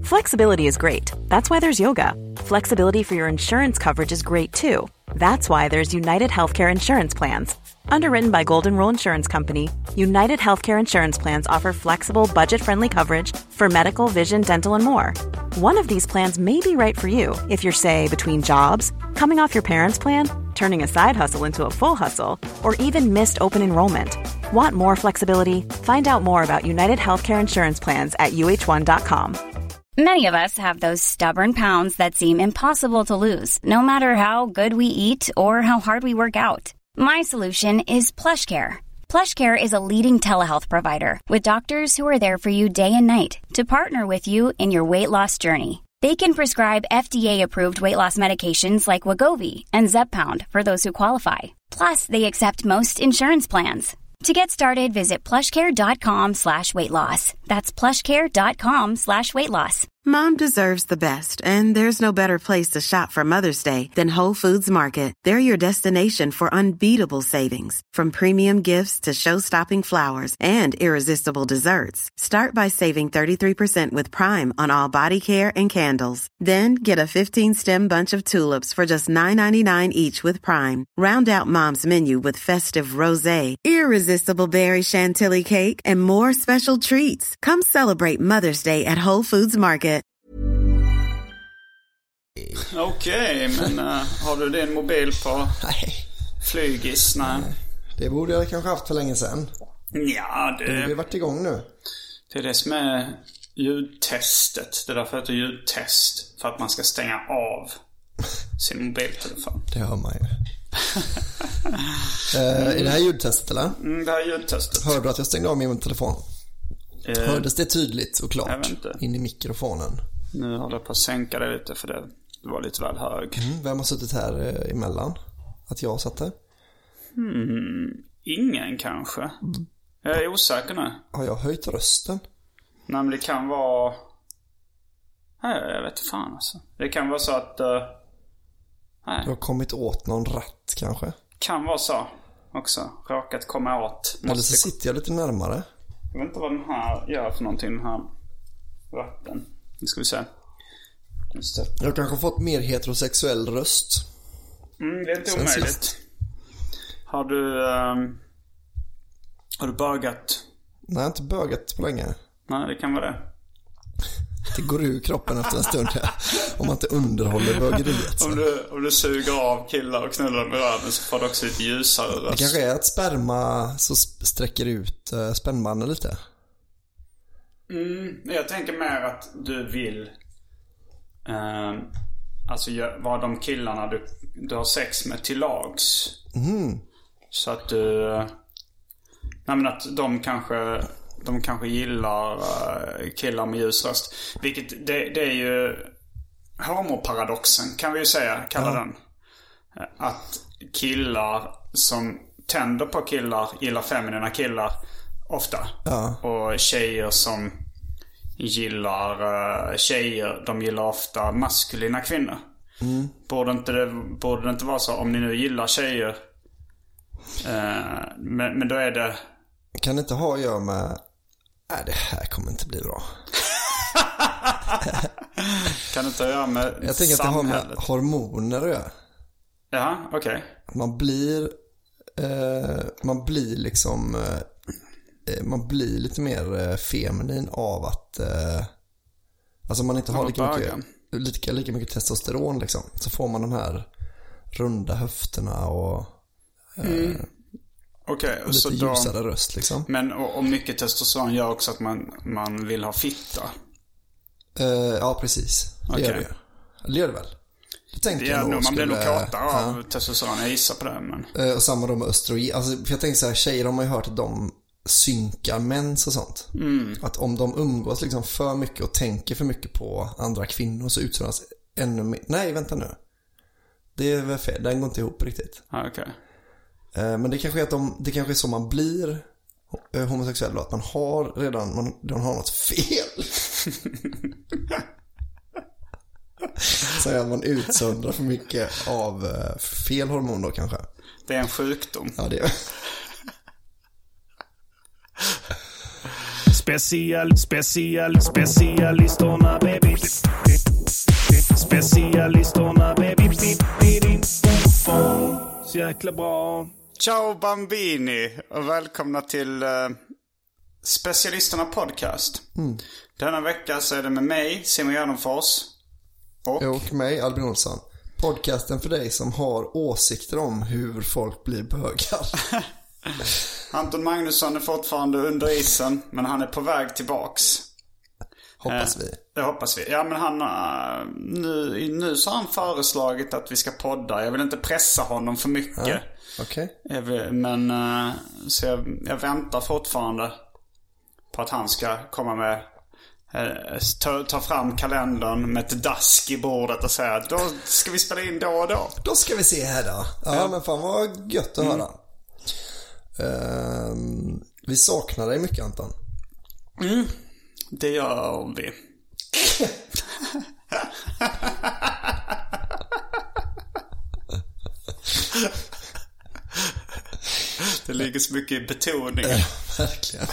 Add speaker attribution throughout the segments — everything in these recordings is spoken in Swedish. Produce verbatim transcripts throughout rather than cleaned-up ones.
Speaker 1: Flexibility is great. That's why there's yoga. Flexibility for your insurance coverage is great too. That's why there's United Healthcare Insurance Plans. Underwritten by Golden Rule Insurance Company, United Healthcare Insurance Plans offer flexible, budget-friendly coverage for medical, vision, dental, and more. One of these plans may be right for you if you're, say, between jobs, coming off your parents' plan, turning a side hustle into a full hustle, or even missed open enrollment. Want more flexibility? Find out more about United Healthcare Insurance Plans at U H one dot com.
Speaker 2: Many of us have those stubborn pounds that seem impossible to lose, no matter how good we eat or how hard we work out. My solution is PlushCare. PlushCare is a leading telehealth provider with doctors who are there for you day and night to partner with you in your weight loss journey. They can prescribe F D A-approved weight loss medications like Wegovy and Zepbound for those who qualify. Plus, they accept most insurance plans. To get started, visit plushcare.com slash weight loss. That's plushcare.com slash weight loss.
Speaker 3: Mom deserves the best, and there's no better place to shop for Mother's Day than Whole Foods Market. They're your destination for unbeatable savings, from premium gifts to show-stopping flowers and irresistible desserts. Start by saving thirty-three percent with Prime on all body care and candles. Then get a fifteen-stem bunch of tulips for just nine ninety-nine each with Prime. Round out Mom's menu with festive rosé, irresistible berry chantilly cake, and more special treats. Come celebrate Mother's Day at Whole Foods Market.
Speaker 4: Okej, okay, men uh, har du din mobil på
Speaker 5: Nej.
Speaker 4: flygis? Nej.
Speaker 5: Det borde jag kanske haft för länge sedan.
Speaker 4: Ja, det...
Speaker 5: Det har varit igång nu.
Speaker 4: Det är det som är ljudtestet. Det är därför det är ljudtest. För att man ska stänga av sin mobiltelefon.
Speaker 5: Det hör man ju. uh, är det här ljudtestet eller?
Speaker 4: Mm, det här är ljudtestet.
Speaker 5: Hörde du att jag stängde av min telefon? Uh, Hördes det tydligt och klart in i mikrofonen?
Speaker 4: Nu håller jag på att sänka det lite för det var lite väl hög.
Speaker 5: Mm, vem har suttit här eh, emellan? Att jag satt där?
Speaker 4: Hmm, ingen kanske. Mm. Jag är osäker nu.
Speaker 5: Har jag höjt rösten?
Speaker 4: Nej, men det kan vara... Nej, jag vet fan alltså. Det kan vara så att... Uh... Nej.
Speaker 5: Du har kommit åt någon ratt kanske?
Speaker 4: Kan vara så också. Råkat komma åt.
Speaker 5: Eller så sitter jag lite närmare.
Speaker 4: Jag vet inte vad den här gör för någonting, den här ratten. Nu ska vi se. Just det.
Speaker 5: Jag har kanske fått mer heterosexuell röst.
Speaker 4: Mm, det är inte omöjligt. Har du um, Har du bögat?
Speaker 5: Nej, jag har inte bögat på länge.
Speaker 4: Nej, det kan vara det.
Speaker 5: Det går ur kroppen efter en stund här. Om man inte underhåller bögeriet.
Speaker 4: Om du, om du suger av killar och knullar med röven så får du också lite ljusare röst.
Speaker 5: Det kanske är att sperma så sträcker ut uh, spännbanden lite.
Speaker 4: Mm, jag tänker mer att du vill eh, alltså vara de killarna du, du har sex med till lags.
Speaker 5: Mm.
Speaker 4: Så att du nej, men att de kanske de kanske gillar uh, killar med ljus röst. Vilket det, det är ju homoparadoxen kan vi ju säga, kalla ja. den. Att killar som tänder på killar gillar feminina killar ofta.
Speaker 5: Ja.
Speaker 4: Och tjejer som gillar uh, tjejer, de gillar ofta maskulina kvinnor.
Speaker 5: Mm.
Speaker 4: Borde inte det, borde det inte vara så om ni nu gillar tjejer? Uh, men, men då är det...
Speaker 5: Kan det inte ha att göra med... Nej, det här kommer inte bli bra.
Speaker 4: Kan det inte ha att göra med
Speaker 5: Jag tänker att det har med
Speaker 4: samhället?
Speaker 5: hormoner att göra.
Speaker 4: Ja, okej. Okay.
Speaker 5: Man blir... Eh, man blir liksom... Eh, man blir lite mer eh, feminin av att... Eh, alltså man inte har lika mycket, lika, lika mycket testosteron liksom. Så får man de här runda höfterna och... Eh,
Speaker 4: mm. Okay,
Speaker 5: och lite
Speaker 4: så då,
Speaker 5: ljusare röst liksom.
Speaker 4: Men och, och mycket testosteron gör också att man, man vill ha fitta.
Speaker 5: Uh, ja, precis. Det okay. gör det ju. Det gör det väl. Det tänkte
Speaker 4: det
Speaker 5: jag nog.
Speaker 4: Man
Speaker 5: skulle,
Speaker 4: blir nog kåtare
Speaker 5: ja.
Speaker 4: av testosteron. Jag gissar på det. Men...
Speaker 5: Uh, och samma då med östrogen. Alltså, för jag tänker så här, tjejer har man ju hört att de synkar mens och sånt.
Speaker 4: Mm.
Speaker 5: Att om de umgås liksom för mycket och tänker för mycket på andra kvinnor så utsöndras ännu mer. Nej, vänta nu. Det är väl fel. Den går inte ihop riktigt.
Speaker 4: Ah, okej. Okay.
Speaker 5: Men det kanske är att de, det kanske är så man blir homosexuell då, att man har redan man, man har något fel. Så att man utsöndrar för mycket av fel hormon då kanske.
Speaker 4: Det är en sjukdom.
Speaker 5: Ja, det är.
Speaker 6: Special, special, specialisterna baby. Specialisterna baby. Så jäkla bra.
Speaker 4: Ciao Bambini och välkomna till uh, Specialisterna podcast. Mm. Denna vecka så är det med mig, Simon Gärdenfors. Och...
Speaker 5: och mig, Albin Olsson. Podcasten för dig som har åsikter om hur folk blir bögar.
Speaker 4: Anton Magnusson är fortfarande under isen, men han är på väg tillbaks.
Speaker 5: Hoppas
Speaker 4: eh,
Speaker 5: vi.
Speaker 4: Det hoppas vi. Ja, men han uh, nu, nu så har han föreslagit att vi ska podda. Jag vill inte pressa honom för mycket.
Speaker 5: Ja, okej.
Speaker 4: Okay. Men uh, så jag, jag väntar fortfarande på att han ska komma med uh, ta, ta fram kalendern med ett dask i bordet och säga då ska vi spela in då och då.
Speaker 5: Då ska vi se här då. Ja, ja. Men fan vad gött att mm. höra. Uh, vi saknar dig mycket, Anton.
Speaker 4: Mm, det gör vi. Det ligger så mycket i betoningen.
Speaker 5: Uh, verkligen.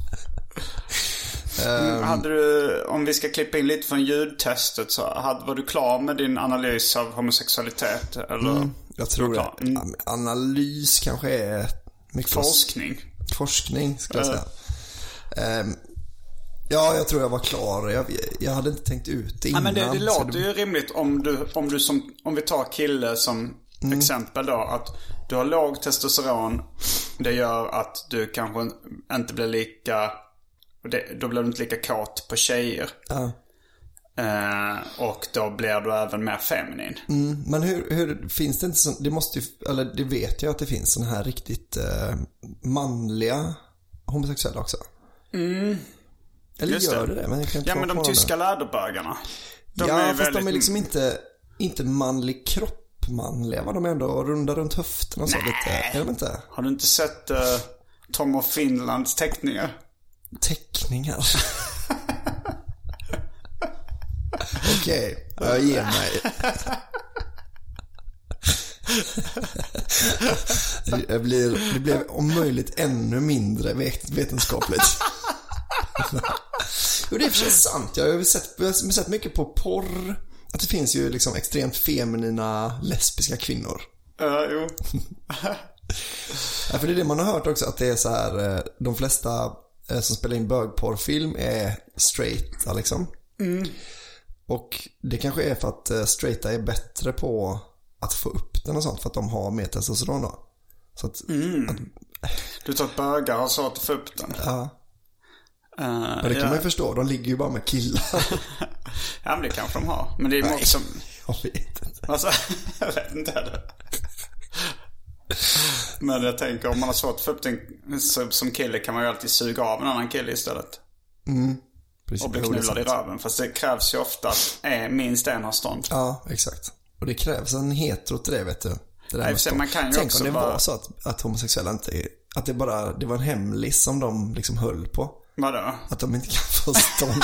Speaker 4: um, hade du, om vi ska klippa in lite från ljudtestet, så hade, var du klar med din analys av homosexualitet? Eller?
Speaker 5: Mm, jag tror det. Mm. Analys kanske är mycket
Speaker 4: forskning.
Speaker 5: Forskning ska jag säga. Uh. Um, ja, jag tror jag var klar. Jag, jag hade inte tänkt ut det innan.
Speaker 4: Ja, men det, det låter
Speaker 5: det...
Speaker 4: ju rimligt om du, om du som, om vi tar kille som mm. exempel då, att du har låg testosteron. Det gör att du kanske inte blir lika, det, då blir du inte lika kåt på tjejer.
Speaker 5: Uh.
Speaker 4: Uh, och då blir du även mer feminin.
Speaker 5: Mm, men hur, hur finns det inte så, det måste ju, eller det vet jag att det finns såna här riktigt uh, manliga homosexuella också.
Speaker 4: Mm.
Speaker 5: Eller
Speaker 4: just
Speaker 5: gör det det? Men jag kan inte
Speaker 4: ja, men de tyska läderbögarna.
Speaker 5: De ja, är fast väldigt... de är liksom inte, inte manlig kropp manliga. Var de ändå runda runt höften och så lite? Är de inte?
Speaker 4: Har du inte sett uh, Tom of Finlands teckningar?
Speaker 5: Teckningar? Okej, okay, jag ger mig. Det blir, det blir om möjligt ännu mindre vetenskapligt. Jo, det är för sig sant. Jag har sett, jag har sett mycket på porr. Att det finns ju liksom extremt feminina lesbiska kvinnor.
Speaker 4: Ja, uh, jo.
Speaker 5: Ja, för det är det man har hört också. Att det är så här, de flesta som spelar in bögporrfilm är straighta liksom.
Speaker 4: Mm.
Speaker 5: Och det kanske är för att straighta är bättre på att få upp den och sånt. För att de har mer testosteron då. Så att,
Speaker 4: mm.
Speaker 5: att...
Speaker 4: Du tar att bögar och så att få upp den.
Speaker 5: Ja.
Speaker 4: Uh,
Speaker 5: men det kan ja. man ju förstå. De ligger ju bara med killar.
Speaker 4: Ja, men det kanske de har. Men det är ju många som...
Speaker 5: Jag vet inte.
Speaker 4: Alltså, jag vet inte heller. Men jag tänker, om man har svårt att få upp den som kille, kan man ju alltid suga av en annan kille istället.
Speaker 5: Mm. Precis.
Speaker 4: Och bli knullad i röven. Fast det krävs ju ofta att minst en har stånd.
Speaker 5: Ja, exakt. Och det krävs en hetero till det, vet du. Det där
Speaker 4: Nej, man kan ju
Speaker 5: tänk
Speaker 4: också
Speaker 5: om det
Speaker 4: bara...
Speaker 5: var så att, att homosexuella inte... Att det bara det var en hemlis som de liksom höll på.
Speaker 4: Vadå?
Speaker 5: Att de inte kan få stånd.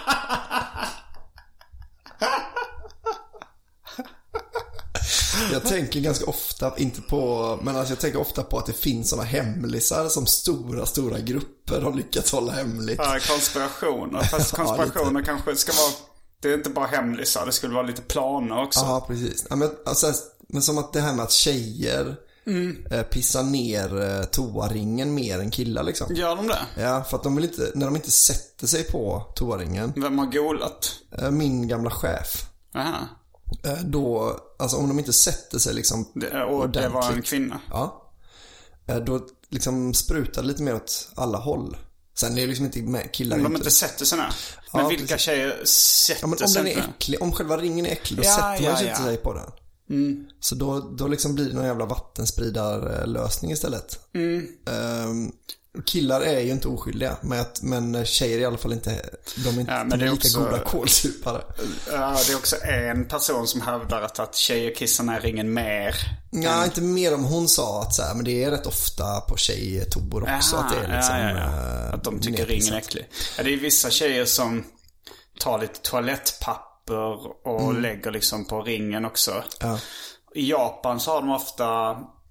Speaker 5: Jag tänker ganska ofta, inte på, men alltså jag tänker ofta på att det finns sådana hemlisar som stora, stora grupper har lyckats hålla hemligt.
Speaker 4: Ja, konspirationer. Fast konspirationer ja, kanske ska vara, det är inte bara hemlisar, det skulle vara lite planer också.
Speaker 5: Ja, precis. Ja, men, alltså, men som att det här med att tjejer mm. eh, pissar ner eh, toaringen mer än killar liksom.
Speaker 4: Gör de det?
Speaker 5: Ja, för att de vill inte, när de inte sätter sig på toaringen.
Speaker 4: Vem har golat?
Speaker 5: Eh, min gamla chef.
Speaker 4: Aha.
Speaker 5: Då, alltså om de inte sätter sig liksom
Speaker 4: det, och det var en kvinna.
Speaker 5: Ja. Då liksom sprutar lite mer åt alla håll. Sen är det liksom inte med killar.
Speaker 4: Om de
Speaker 5: inte,
Speaker 4: inte sätter sig ner. Men ja, vilka precis. Tjejer sätter
Speaker 5: ja, men om
Speaker 4: sig
Speaker 5: den är äcklig, om själva ringen är äcklig, då
Speaker 4: ja,
Speaker 5: sätter
Speaker 4: ja,
Speaker 5: man sig
Speaker 4: ja.
Speaker 5: inte sig på den.
Speaker 4: Mm.
Speaker 5: Så då, då liksom blir det någon jävla vattenspridarlösning istället.
Speaker 4: Mm.
Speaker 5: Um, killar är ju inte oskyldiga, men, att, men tjejer är i alla fall inte, de är inte
Speaker 4: ja, men det är
Speaker 5: lika
Speaker 4: också,
Speaker 5: goda kålsupare.
Speaker 4: Ja, det är också en person som hävdar att, att tjejer kissar ner ringen mer.
Speaker 5: Ja,
Speaker 4: än...
Speaker 5: inte mer om hon sa att så här, men det är rätt ofta på tjejtobor också.
Speaker 4: Aha,
Speaker 5: att det är liksom,
Speaker 4: ja, ja, ja. Att de tycker ringen är äcklig. Ja, det är vissa tjejer som tar lite toalettpapper och mm. lägger liksom på ringen också.
Speaker 5: Ja.
Speaker 4: I Japan så har de ofta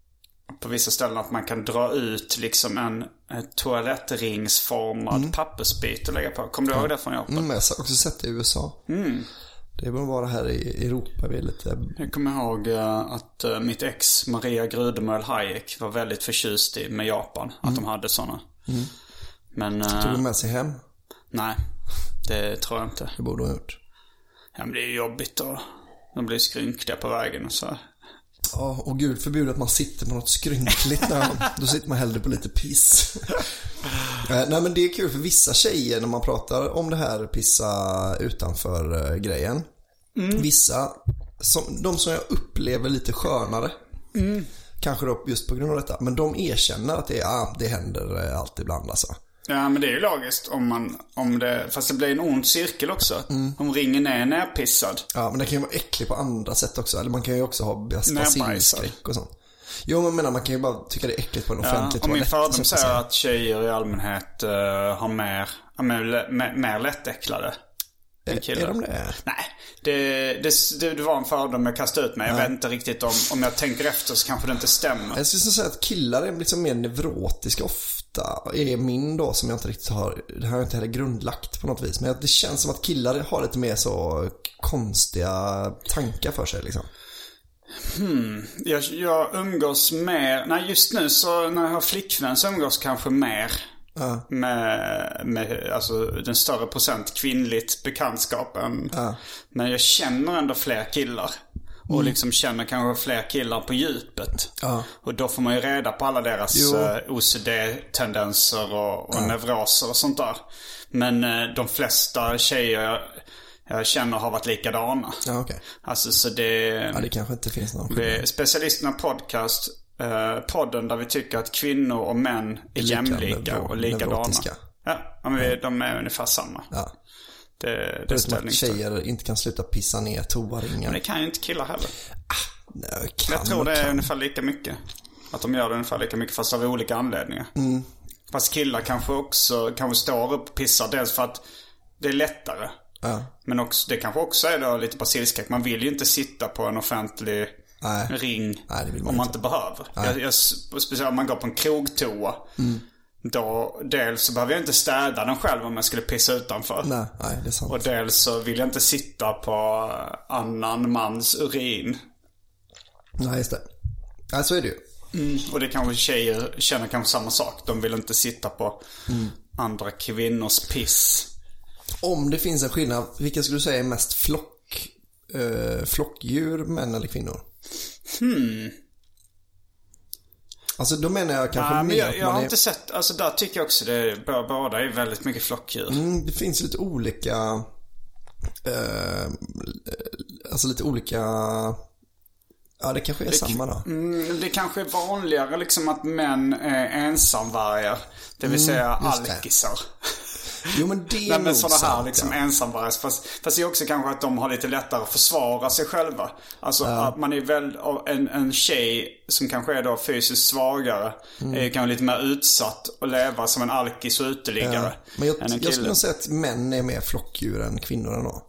Speaker 4: på vissa ställen att man kan dra ut liksom en, en toalettringsformad mm. pappersbit och lägga på. Kommer du ihåg det från Japan?
Speaker 5: Mm, jag har också sett det i U S A.
Speaker 4: Mm.
Speaker 5: Det bör vara här i Europa. Vi är lite...
Speaker 4: Jag kommer ihåg att mitt ex Maria Grudemöll Hayek var väldigt förtjust i med Japan. Mm. Att de hade sådana. Mm. Men,
Speaker 5: tog de med sig hem?
Speaker 4: Nej, det tror jag inte.
Speaker 5: Det borde de ha gjort.
Speaker 4: Ja, men det är jobbigt och de blir skrynkliga på vägen och så.
Speaker 5: Ja, och gud förbjuder att man sitter på något skrynkligt när man, då sitter man hellre på lite piss. Nej, men det är kul för vissa tjejer när man pratar om det här pissa utanför uh, grejen. Mm. Vissa, som, de som jag upplever lite skönare, mm. kanske då just på grund av detta, men de erkänner att det, ja, det händer uh, allt ibland alltså.
Speaker 4: Ja, men det är ju logiskt om man, om det, fast det blir en ond cirkel också. Mm. Om ringen är närpissad.
Speaker 5: Ja, men det kan ju vara äckligt på andra sätt också. Eller man kan ju också ha basilskräck och sånt. Jo, men menar, man kan ju bara tycka det är äckligt på en offentlig
Speaker 4: ja, toalett. Och min fördom säger att tjejer i allmänhet uh, har mer, uh, mer, mer, mer lättäcklade än killar.
Speaker 5: Är de det?
Speaker 4: Nej, det, det, det, det var en fördom jag kastade ut mig. Jag ja. vet inte riktigt om, om jag tänker efter så kanske det inte stämmer.
Speaker 5: Jag skulle säga att killar är liksom mer neurotiska ofta. Är min då som jag inte riktigt har, det har jag inte heller grundlagt på något vis, men det känns som att killar har lite mer så konstiga tankar för sig liksom.
Speaker 4: Hmm, jag, jag umgås mer, nej just nu så när jag har flickvän så umgås kanske mer uh. med, med alltså den större procent kvinnligt bekantskapen. Uh. Men jag känner ändå fler killar. Och mm. liksom känner kanske fler killar på djupet. Ja. Och då får man ju reda på alla deras uh, O C D-tendenser och, och ja. nevroser och sånt där. Men uh, de flesta tjejer jag, jag känner har varit likadana.
Speaker 5: Ja, okay.
Speaker 4: Alltså så det...
Speaker 5: Ja, det kanske inte finns någon.
Speaker 4: Vi, Specialisterna podcast, uh, podden där vi tycker att kvinnor och män är lika, jämlika och likadana. Ja, men vi, de är ungefär samma. Ja. Det, det
Speaker 5: är att tjejer inte kan sluta pissa ner toaringar.
Speaker 4: Men det kan ju inte killar heller.
Speaker 5: Ah, nej, kan,
Speaker 4: jag tror det är
Speaker 5: kan.
Speaker 4: ungefär lika mycket. Att de gör det ungefär lika mycket fast av olika anledningar. Mm. Fast killar kanske också kanske står upp och pissar. Dels för att det är lättare. Ja. Men också, det kanske också är då lite basilskräck. Man vill ju inte sitta på en offentlig nej. ring nej, det vill man om man inte, inte behöver. Jag, jag, speciellt om man går på en krogtoa. Mm. Då, dels så behöver jag inte städa den själv om jag skulle pissa utanför.
Speaker 5: Nej, nej, det är sant.
Speaker 4: Och dels så vill jag inte sitta på annan mans urin.
Speaker 5: Nej, just det. Nej, så är det ju.
Speaker 4: Mm. Och det kanske tjejer känner kanske samma sak. De vill inte sitta på mm. andra kvinnors piss.
Speaker 5: Om det finns en skillnad, vilka skulle du säga är mest flock, äh, flockdjur, män eller kvinnor?
Speaker 4: Hmm...
Speaker 5: Alltså då menar jag kanske
Speaker 4: ja,
Speaker 5: mer
Speaker 4: jag, jag har
Speaker 5: är...
Speaker 4: inte sett, alltså där tycker jag också det båda är väldigt mycket flockdjur.
Speaker 5: Mm, det finns lite olika eh, alltså lite olika ja det kanske är det, samma då.
Speaker 4: Mm, det kanske är vanligare liksom att män är ensamvargar, det vill mm, säga alkisar.
Speaker 5: Jo, men det är
Speaker 4: nej, men
Speaker 5: sådana
Speaker 4: här liksom ja. ensamvargar. Fast, fast det är också kanske att de har lite lättare att försvara sig själva. Alltså ja. att man är väl en, en tjej som kanske är då fysiskt svagare mm. är kanske lite mer utsatt att leva som en alkis och uteliggare.
Speaker 5: Ja. Men jag, jag skulle nog säga att män är mer flockdjur än kvinnor ändå.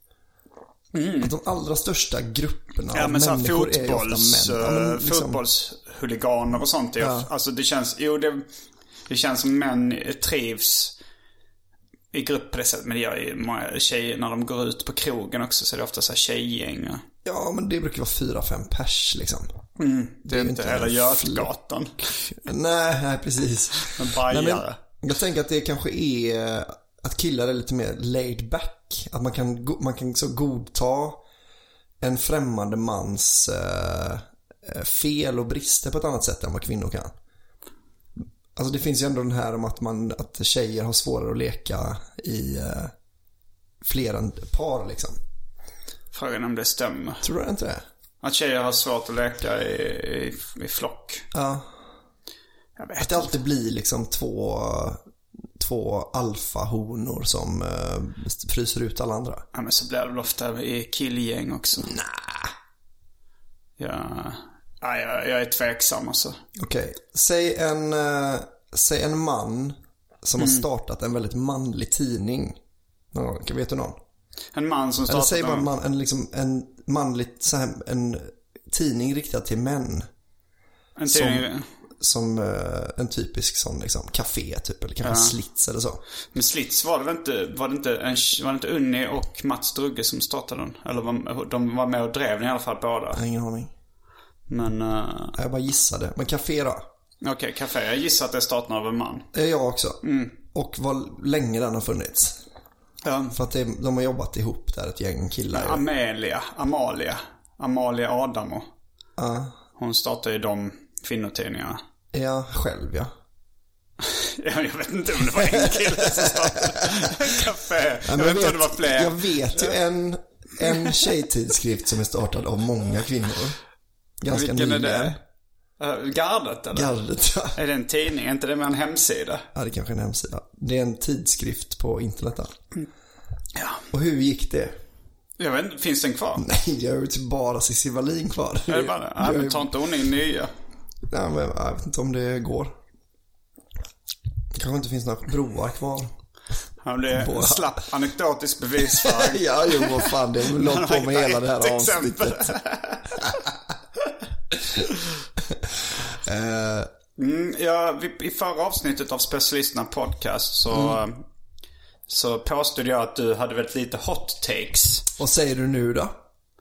Speaker 5: Mm. Att de allra största grupperna
Speaker 4: ja,
Speaker 5: av
Speaker 4: men
Speaker 5: människor
Speaker 4: fotbolls,
Speaker 5: är ofta män. Ja, men liksom...
Speaker 4: fotbollshuliganer och sånt. Ja. Alltså det känns, jo det, det känns som män trivs i grupp på det sättet. Men det gör ju många tjejer när de går ut på krogen också. Så är det ofta så här tjejgäng.
Speaker 5: Ja, men det brukar vara fyra, fem pers liksom.
Speaker 4: Mm, det, det är inte hela Götgatan.
Speaker 5: Nej, nej, precis.
Speaker 4: En bajare. Nej,
Speaker 5: men jag tänker att det kanske är att killar är lite mer laid back. Att man kan, man kan så godta en främmande mans äh, fel och brister på ett annat sätt än vad kvinnor kan. Alltså det finns ju ändå den här om att, man, att tjejer har svårare att leka i uh, fler än par liksom.
Speaker 4: Frågan om det stämmer.
Speaker 5: Tror du inte det?
Speaker 4: Att tjejer har svårt att leka i, i, i flock.
Speaker 5: Ja.
Speaker 4: Jag vet
Speaker 5: att det alltid blir liksom två, två alfahonor som uh, fryser ut alla andra.
Speaker 4: Ja, men så blir det väl ofta i killgäng också.
Speaker 5: Nej.
Speaker 4: Ja... Nej, jag, jag är tveksam alltså.
Speaker 5: Okej, okay. säg, en, uh, säg en man som mm. har startat en väldigt manlig tidning. Någon, kan vet du någon?
Speaker 4: En man som startat...
Speaker 5: Eller säg bara en, man, en, liksom, en manlig så här, en tidning riktad till män.
Speaker 4: En
Speaker 5: som, som uh, en typisk sån liksom café typ, eller kanske ja. Slits eller så.
Speaker 4: Men Slits var det väl inte, var det inte, en, var det inte Unni och Mats Drugge som startade den? Eller var, de var med och drev den i alla fall båda.
Speaker 5: Jag har ingen aning.
Speaker 4: Men... Uh...
Speaker 5: Jag bara gissade. Men café då?
Speaker 4: Okej, okay, café. Jag gissar att det startade av en man.
Speaker 5: Jag också.
Speaker 4: Mm.
Speaker 5: Och vad länge den har funnits.
Speaker 4: Ja.
Speaker 5: För att det, de har jobbat ihop där, ett gäng killar.
Speaker 4: Ja, Amelia, Amalia. Amalia Adamo.
Speaker 5: Ja.
Speaker 4: Hon startade ju de kvinnotidningarna.
Speaker 5: Ja, själv ja.
Speaker 4: Jag vet inte om det var en kille som startade en café. Jag, jag vet inte om det var fler.
Speaker 5: Jag vet ju en, en tjejtidskrift som är startad av många kvinnor. Ganska
Speaker 4: Vilken
Speaker 5: nyligen.
Speaker 4: är det? Uh, Gardet eller?
Speaker 5: Gardet, ja.
Speaker 4: Är det en tidning? Är inte det med en hemsida?
Speaker 5: Ja, det är kanske en hemsida. Det är en tidskrift på internet där.
Speaker 4: Mm. Ja.
Speaker 5: Och hur gick det?
Speaker 4: Jag vet inte, finns den kvar?
Speaker 5: Nej, det är ju typ bara Cissi Wallin kvar.
Speaker 4: Är det bara det? Ja, men tar inte hon in nya?
Speaker 5: Nej, men jag vet inte om det går. Det kanske inte finns några broar kvar.
Speaker 4: Ja, det är en slapp anekdotisk bevisföring.
Speaker 5: Ja, jo, vad fan, det är väl långt på med hela det här avsnittet.
Speaker 4: uh. mm, ja, vi, i förra avsnittet av Specialisterna podcast så, mm. så påstod jag att du hade väldigt lite hot takes.
Speaker 5: Vad säger du nu då?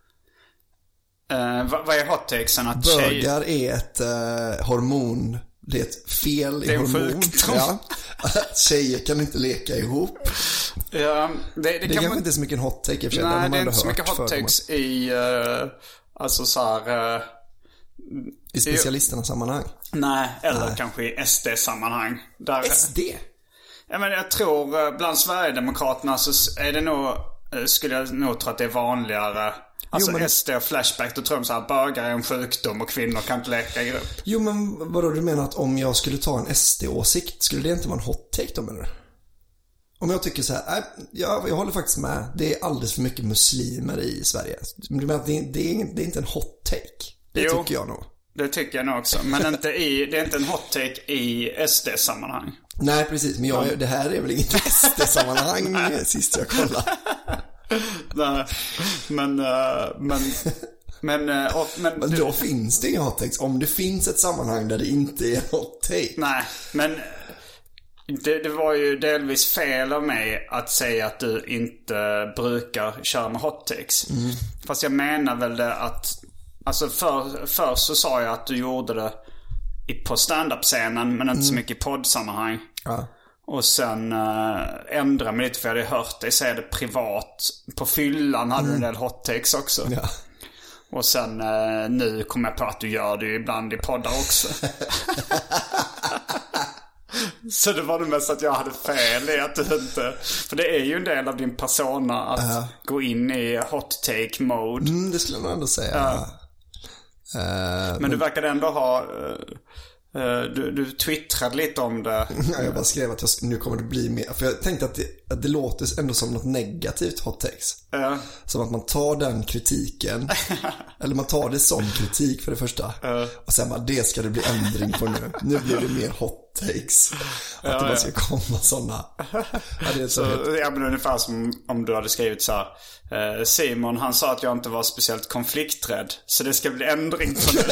Speaker 4: Uh, vad, vad är hot takesen? Att
Speaker 5: bögar tjej... är ett uh, hormon. Det är ett fel i hormon. Det är en sjukdom. Ja. Att tjejer kan inte leka ihop.
Speaker 4: Ja, det, det, det
Speaker 5: kan
Speaker 4: kanske
Speaker 5: man... inte är så mycket hot take i och för sig.
Speaker 4: Nej, det är inte så mycket hot takes i uh, alltså så här, uh,
Speaker 5: i specialisternas sammanhang.
Speaker 4: Nej, eller
Speaker 5: nej.
Speaker 4: Kanske i S D-sammanhang där,
Speaker 5: S D?
Speaker 4: Ja, men jag tror bland Sverigedemokraterna så är det nog, skulle jag nog tro att det är vanligare. Alltså jo, men... S D och Flashback, då tror de så här, bögar är en sjukdom och kvinnor kan inte leka i grupp.
Speaker 5: Jo, men vadå, du menar att om jag skulle ta en S D-åsikt, skulle det inte vara en hot take då, menar du? Om jag tycker så här, nej, jag, jag håller faktiskt med. Det är alldeles för mycket muslimer i Sverige. Du menar att det, det, är, det är inte en hot take? Det jo, tycker jag nog.
Speaker 4: Det tycker jag nog också. Men inte i, det är inte en hot take i S D-sammanhang.
Speaker 5: Nej, precis. Men jag, det här är väl inget S D-sammanhang sist jag kollade.
Speaker 4: Nej, men, uh, men, men, uh, och, men,
Speaker 5: men då du, finns det inga hot takes. Om det finns ett sammanhang där det inte är hot take.
Speaker 4: Nej, men det, det var ju delvis fel av mig att säga att du inte brukar köra med hot takes. Mm. Fast jag menar väl det att, alltså för, först så sa jag att du gjorde det på stand-up-scenen men inte mm. så mycket i poddsammanhang. Ja. Och sen äh, ändrade mig lite, för jag hade hört dig säga det privat. På fyllan hade mm. du en del hot takes också. Ja. Och sen äh, nu kom jag på att du gör det ibland i poddar också. Så det var det mest att jag hade fel i att du inte... För det är ju en del av din persona att uh. gå in i hot take mode.
Speaker 5: Mm, det skulle jag nog ändå säga.
Speaker 4: Uh. Uh, men, men du verkar ändå ha... Uh, Uh, du, du twittrade lite om det.
Speaker 5: Ja, jag bara skrev att jag, nu kommer det bli mer. För jag tänkte att det, att det låter ändå som något negativt hot takes. Uh. Som att man tar den kritiken. Eller man tar det som kritik för det första. Uh. Och sen bara, det ska det bli ändring på nu. Nu blir det mer hot takes. Att ja, det bara ska ja. komma sådana. Ja, det är så,
Speaker 4: så ja, men ungefär som om du hade skrivit så här. Uh, Simon, han sa att jag inte var speciellt konflikträdd. Så det ska bli ändring på nu.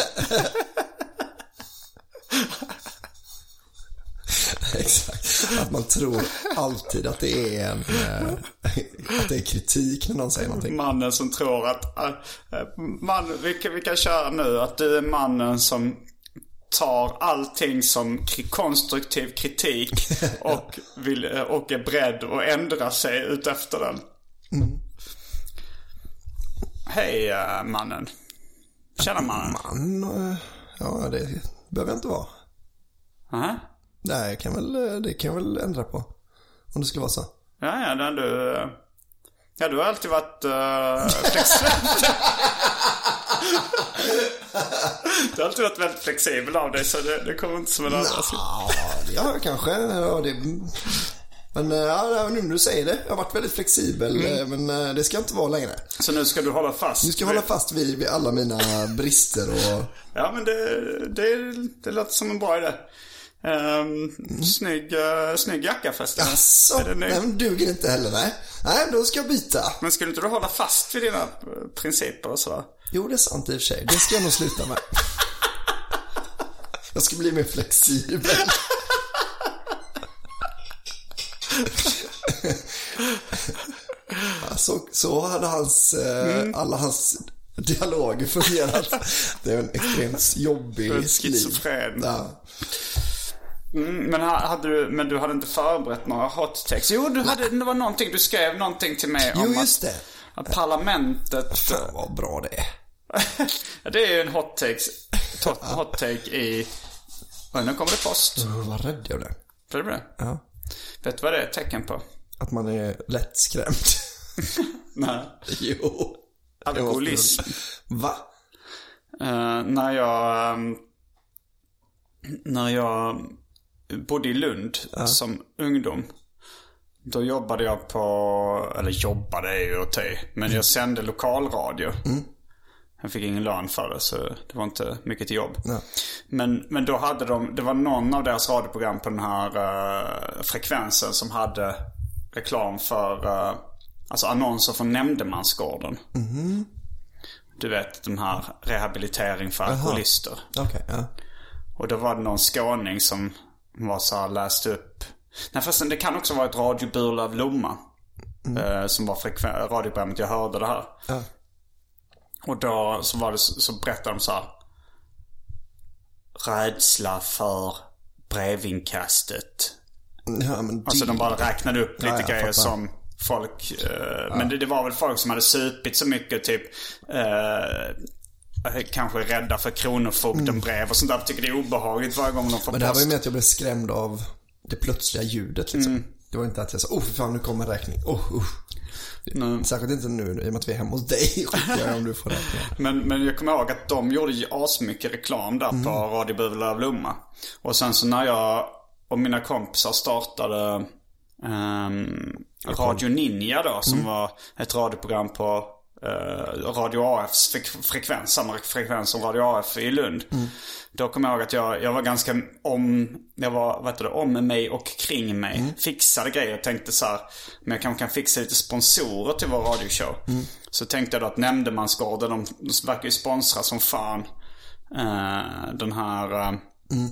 Speaker 5: Exakt. Att man tror alltid att det är en äh, att det är kritik när någon säger någonting.
Speaker 4: Mannen som tror att äh, man, vi, kan, vi kan köra nu att du är mannen som tar allting som konstruktiv kritik och, vill, och är beredd att ändra sig ut efter den. Mm. Hej äh, mannen. Tjena mannen.
Speaker 5: Man, ja det behöver jag inte vara.
Speaker 4: Aha.
Speaker 5: Nej, kan väl, det kan jag väl ändra på. Om det skulle vara så.
Speaker 4: Ja, ja, den du... Ja, du har alltid varit uh, flexibel. Du har alltid varit väldigt flexibel av dig, så det, det kommer inte som en annan.
Speaker 5: Ja, kanske. Ja, det... Men ja, nu när du säger det, jag har varit väldigt flexibel, mm. men det ska inte vara längre.
Speaker 4: Så nu ska du hålla fast?
Speaker 5: Nu ska jag hålla fast vid, vid alla mina brister och...
Speaker 4: Ja, men det, det, det låter som en bra idé. Um, mm. snygg, uh, snygg jacka förresten.
Speaker 5: Asså, nej, men duger inte heller, nej. Nej, då ska jag byta.
Speaker 4: Men skulle inte du hålla fast vid dina principer och sådär?
Speaker 5: Jo, det är sant i och för sig. Det ska jag nog sluta med. Jag ska bli mer flexibel. Så, så hade hans, mm. alla hans dialoger fungerat. Det är en extremt jobbig
Speaker 4: schizofren. Ja. Mm, men, hade du, men du hade inte förberett några hot takes? Jo, du hade, det var någonting, du skrev någonting till mig om
Speaker 5: jo, just det.
Speaker 4: Att, att parlamentet...
Speaker 5: Fan vad bra det är.
Speaker 4: Det är ju en hot take, hot take i... Och nu kommer det post.
Speaker 5: Oh, vad rädd jag blev.
Speaker 4: Blev du det?
Speaker 5: Ja.
Speaker 4: Vet du vad det är ett tecken på?
Speaker 5: Att man är lätt skrämd.
Speaker 4: Nej.
Speaker 5: Jo.
Speaker 4: Alkoholism.
Speaker 5: Va?
Speaker 4: Uh, när jag... Um, när jag bodde i Lund ja. som ungdom. Då jobbade jag på... Eller jobbade är ju åt det. Men jag sände lokalradio. Mm. Jag fick ingen lön för det, så det var inte mycket till jobb. Ja. Men, men då hade de... Det var någon av deras radioprogram på den här uh, frekvensen som hade reklam för... Uh, alltså annonser från Nämndemansgården. Mm. Du vet, de här rehabilitering för alkoholister.
Speaker 5: Okay, ja.
Speaker 4: Och då var det någon skåning som var så här, läste upp. Nej, förresten, det kan också vara ett Radio Burlöv-Lomma. Mm. Eh, som var frekven- radioprogrammet jag hörde det här. Ja. Och då så var det så, så berättade de så här. Rädsla för brevinkastet.
Speaker 5: Ja, men det...
Speaker 4: Alltså de bara räknade upp lite ja, grejer som folk... Eh, ja. Men det, det var väl folk som hade supit så mycket typ... Eh, kanske rädda för kronofogdenbrev mm. och sånt där. Jag tycker det är obehagligt varje gång de får
Speaker 5: Men det här var ju med att jag blev skrämd av det plötsliga ljudet liksom. Mm. Det var inte att jag sa, oh för fan nu kommer räkning. Oh, uh. Mm. Särskilt inte nu i och med att vi är hemma hos dig. Om du får räkning.
Speaker 4: men, men jag kommer ihåg att de gjorde ju asmycket reklam där mm. på Radio Burlöv-Lomma. Och sen så när jag och mina kompisar startade um, Radio Ninja då, som mm. var ett radioprogram på Uh, Radio A F:s fre- frekvens, samma frekvens som Radio A F i Lund. Mm. Då kommer jag ihåg att jag, jag var ganska om, jag var, vad heter det, om mig och kring mig. Mm. Fixade grejer. Jag tänkte så här, men jag kanske kan fixa lite sponsorer till vår radioshow. Mm. Så tänkte jag då att Nämndemansgården, de, de verkar ju sponsra som fan uh, den här... Uh, mm.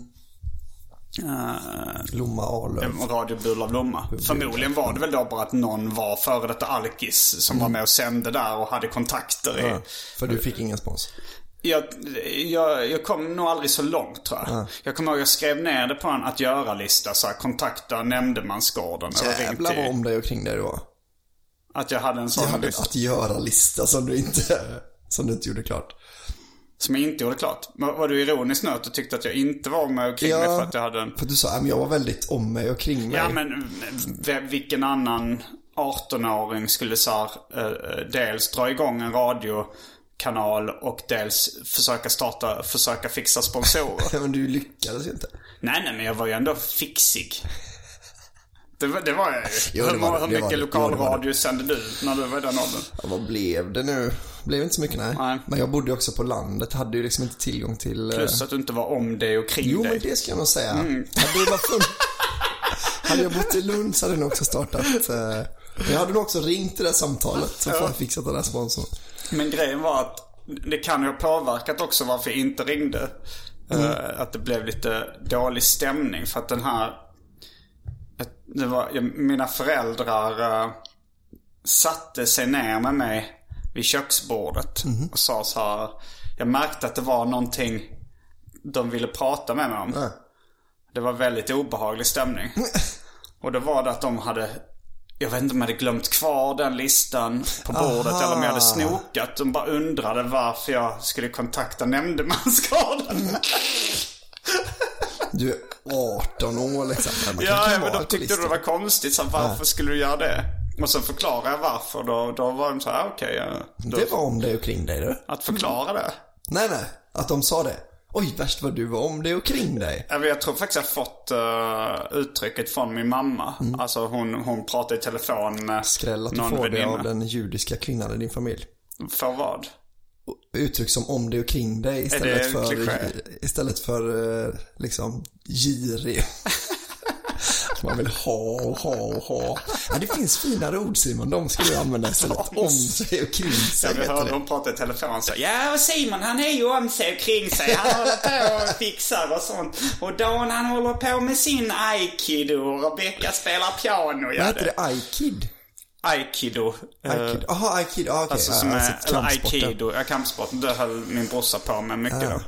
Speaker 5: Uh, Lomma Arlöv.
Speaker 4: Radio Burlöv-Lomma. Förmodligen var det väl då bara att någon var före detta alkis som mm. var med och sände där och hade kontakter i,
Speaker 5: ja, för du fick ingen spons.
Speaker 4: jag, jag, jag kom nog aldrig så långt tror jag. Ja. Jag kommer ihåg jag skrev ner det på en att göra-lista så här, kontakta Nämndemansgården.
Speaker 5: Jävlar vad om dig och kring dig då.
Speaker 4: Att jag hade en sån
Speaker 5: hade att göra-lista som du inte som du inte gjorde klart.
Speaker 4: Som jag inte gjorde klart. Var du ironisk nu att du tyckte att jag inte var med och kring
Speaker 5: ja,
Speaker 4: mig för att jag hade en...
Speaker 5: för du sa att jag var väldigt om mig och kring mig.
Speaker 4: Ja, men vilken annan arton-åring skulle så här, uh, dels dra igång en radiokanal och dels försöka starta, försöka fixa sponsorer.
Speaker 5: Men du lyckades ju inte.
Speaker 4: Nej, nej, men jag var ju ändå fixig. Det var, det var jag ju.
Speaker 5: Jo, det var det.
Speaker 4: Hur mycket det, lokalradio det. Sände du när du var i den åldern?
Speaker 5: Ja, vad blev det nu? Blev inte så mycket, nej. nej. Men jag bodde ju också på landet. Hade ju liksom inte tillgång till...
Speaker 4: Plus att du inte var om dig och kring
Speaker 5: jo,
Speaker 4: dig.
Speaker 5: Jo, men det ska jag nog säga. Mm. Hade, jag funnit... hade jag bott i Lund så hade jag nog också startat... Jag hade nog också ringt det där samtalet. Så får jag fixat den där sponsorn.
Speaker 4: Men grejen var att det kan ju ha påverkat också varför jag inte ringde. Mm. Att det blev lite dålig stämning. För att den här... Det var, mina föräldrar uh, satte sig ner med mig vid köksbordet mm. och sa så här. Jag märkte att det var någonting de ville prata med mig om. Mm. Det var väldigt obehaglig stämning. Mm. Och då var det att de hade, jag vet inte om jag hade glömt kvar den listan på bordet. Aha. Eller om jag hade snokat. De bara undrade varför jag skulle kontakta Nämndemansgården. Mm.
Speaker 5: Du är arton år liksom.
Speaker 4: Ja, ja men då tyckte det var konstigt. Så varför ja. skulle du göra det? Och så förklarade jag varför. Då, då var de så här, okej. Okay,
Speaker 5: det var om dig och kring dig du.
Speaker 4: Att förklara det.
Speaker 5: Nej, nej. Att de sa det. Oj, värst vad du var om dig och kring dig.
Speaker 4: Jag, jag tror faktiskt jag har fått uh, uttrycket från min mamma. Mm. Alltså hon, hon pratade i telefon med
Speaker 5: skräll att du får det av den judiska kvinnan i din familj.
Speaker 4: För vad?
Speaker 5: Uttryck som om dig och kring dig istället för, istället för liksom girig. Man vill ha och ha och ha. Ja, det finns finare ord, Simon. De ska du använda istället. Om sig och kring sig.
Speaker 4: Ja, vi hörde dem prata i telefon så. Ja, och Simon han är ju om sig och kring sig. Han håller på och fixar och sånt. Och Dan han håller på med sin aikido. Och Rebecca spelar piano.
Speaker 5: Vad heter det? Aikid?
Speaker 4: Aikido.
Speaker 5: Aikido. Aha, aikido. Ah, okej.
Speaker 4: Alltså som är, alltså, eller aikido. Ja, kampsporten. Det höll min brorsa på med mycket ah. då.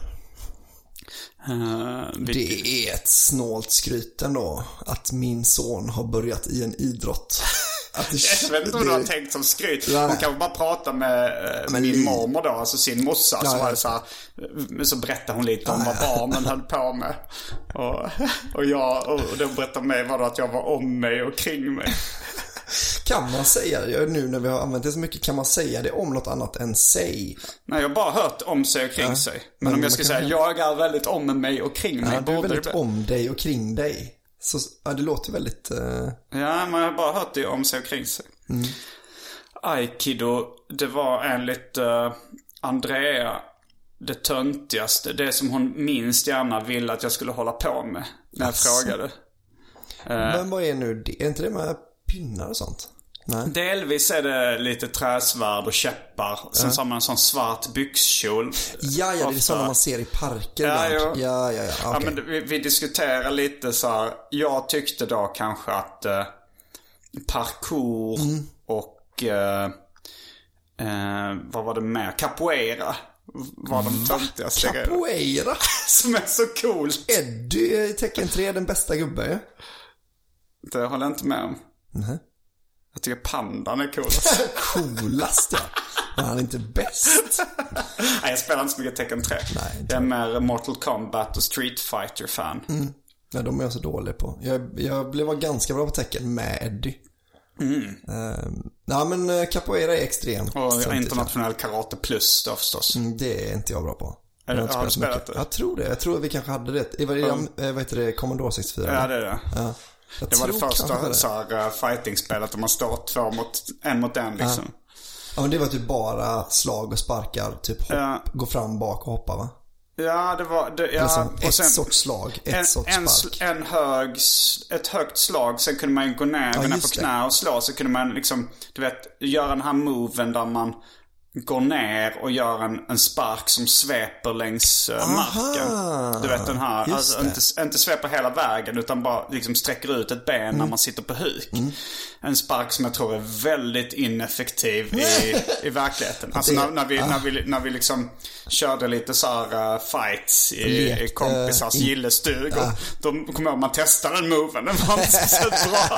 Speaker 4: Uh,
Speaker 5: det är ett snålt skryt ändå att min son har börjat i en idrott. Att det,
Speaker 4: jag vet inte om det, du har tänkt som skryt. Nej. Hon kan bara prata med uh, min li... mormor då, alltså sin morsa. Ja, så, ja. Så, här, så berättar hon lite om vad barnen höll på med. Och, och, jag, och då berättade mig vad då att jag var om mig och kring mig.
Speaker 5: Kan man säga det, nu när vi har använt det så mycket, kan man säga det om något annat än sig?
Speaker 4: Nej, jag har bara hört om sig och kring ja, sig. Men, men om jag ska säga, jag är väldigt om mig och kring mig.
Speaker 5: Ja, du är väldigt det... om dig och kring dig. Så, ja, det låter väldigt... Uh...
Speaker 4: Ja, men jag har bara hört det om sig och kring sig. Mm. Aikido, det var enligt uh, Andrea det töntigaste. Det som hon minst gärna ville att jag skulle hålla på med när jag alltså. frågade. Uh,
Speaker 5: men vad är nu det? Är inte det med pinnar och sånt? Nej.
Speaker 4: Delvis är det lite träsvärd och käppar. Sen ja. har man en sån svart byxkjol.
Speaker 5: Ja, ja, det är sådana man ser i parker.
Speaker 4: Ja,
Speaker 5: ja, ja, ja, okay.
Speaker 4: Ja, men vi, vi diskuterar lite så här. Jag tyckte då kanske att eh, parkour mm. och eh, eh, vad var det mer? Capoeira var de töntigaste grejerna.
Speaker 5: Capoeira?
Speaker 4: Som är så coolt.
Speaker 5: Eddie i Tekken tre den bästa gubben.
Speaker 4: Det håller jag inte med om.
Speaker 5: Nej.
Speaker 4: Jag tycker pandan är coolast.
Speaker 5: Coolast, ja. Men han är inte bäst.
Speaker 4: Nej, jag spelar inte så mycket Tekken tre. Nej, jag är mer Mortal Kombat och Street Fighter-fan.
Speaker 5: Mm. Ja, de är jag så dålig på. Jag, jag blev ganska bra på Tekken med Eddie. Mm. Uh, ja, men Capoeira är extremt.
Speaker 4: Och internationell karate plus då förstås.
Speaker 5: Mm, det är inte jag bra på.
Speaker 4: Är det, jag, har du spelat det?
Speaker 5: Jag tror det. Jag tror vi kanske hade det. Vad heter det? Vad heter det? Commodore sextiofyra?
Speaker 4: Ja, det är det.
Speaker 5: Ja. Jag
Speaker 4: det var det första så här, uh, fighting-spelet där man står två mot en mot en liksom.
Speaker 5: Ja. Ja, men det var typ bara slag och sparkar, typ hopp, ja. Gå fram, bak och hoppa, va?
Speaker 4: Ja, det var det, ja,
Speaker 5: alltså,
Speaker 4: och
Speaker 5: ett
Speaker 4: sen,
Speaker 5: sorts slag, ett
Speaker 4: en,
Speaker 5: sorts spark.
Speaker 4: En, en hög, ett högt slag, sen kunde man ju gå ner, ja, ner på knä och slå, så kunde man liksom, du vet, göra den här moven där man går ner och gör en, en spark som sveper längs uh, marken. Du vet den här, alltså, inte, inte sveper hela vägen utan bara liksom sträcker ut ett ben mm. när man sitter på huk. Mm. En spark som jag tror är väldigt ineffektiv i, i verkligheten. Alltså det, när, när, vi, ah. när, vi, när vi liksom körde lite så här uh, fights i, i kompisars uh, gillestugor. Uh. Då kommer jag ihåg man testade den moven. Den var inte så bra.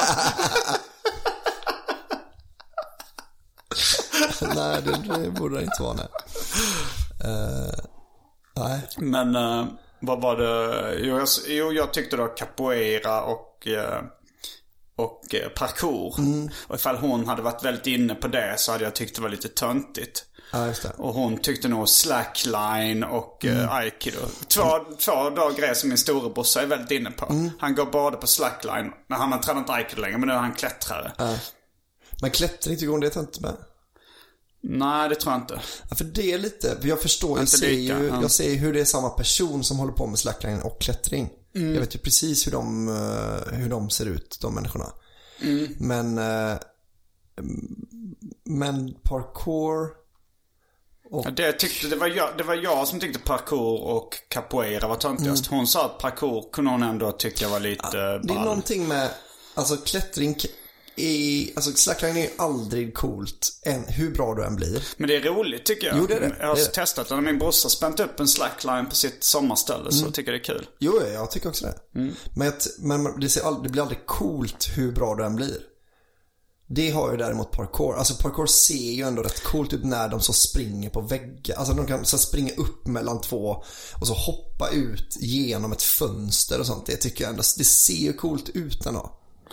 Speaker 5: Nej, det, det borde det inte vara. Nej. Uh, nej.
Speaker 4: Men uh, vad var det? Jo jag, jo, jag tyckte då capoeira och, uh, och uh, parkour. Mm. Och ifall hon hade varit väldigt inne på det så hade jag tyckt det var lite töntigt.
Speaker 5: Ja, just det.
Speaker 4: Och hon tyckte nog slackline och mm. uh, aikido. Två, mm. två då grejer som min storebrorsa är väldigt inne på. Mm. Han går både på slackline, men han har tränat aikido länge, men nu är han klättrare.
Speaker 5: Uh. Men klättring tycker hon det är inte med?
Speaker 4: Nej, det tror jag inte.
Speaker 5: Ja, för det är lite, för jag förstår, jag ser, lika, ju, ja. jag ser hur det är samma person som håller på med slackline och klättring. Mm. Jag vet ju precis hur de, hur de ser ut, de människorna. Mm. Men men parkour och...
Speaker 4: ja, det, tyckte, det, var jag, det var jag som tyckte parkour och capoeira var töntigast. Mm. Hon sa att parkour kunde hon ändå tycka var lite ja,
Speaker 5: det är någonting med, alltså klättring I, alltså slackline är ju aldrig coolt än, hur bra du än blir.
Speaker 4: Men det är roligt tycker jag.
Speaker 5: Jo, det är det.
Speaker 4: Jag har
Speaker 5: det är
Speaker 4: testat det. När min brorsa spänt upp en slackline på sitt sommarställe mm. så tycker jag det är kul.
Speaker 5: Jo, jag tycker också det. Mm. Men, men det, ser aldrig, det blir aldrig coolt hur bra du än blir. Det har ju däremot parkour. Alltså parkour ser ju ändå rätt coolt ut när de så springer på väggar. Alltså de kan så springa upp mellan två och så hoppa ut genom ett fönster och sånt. Det tycker jag ändå, det ser ju coolt ut ändå.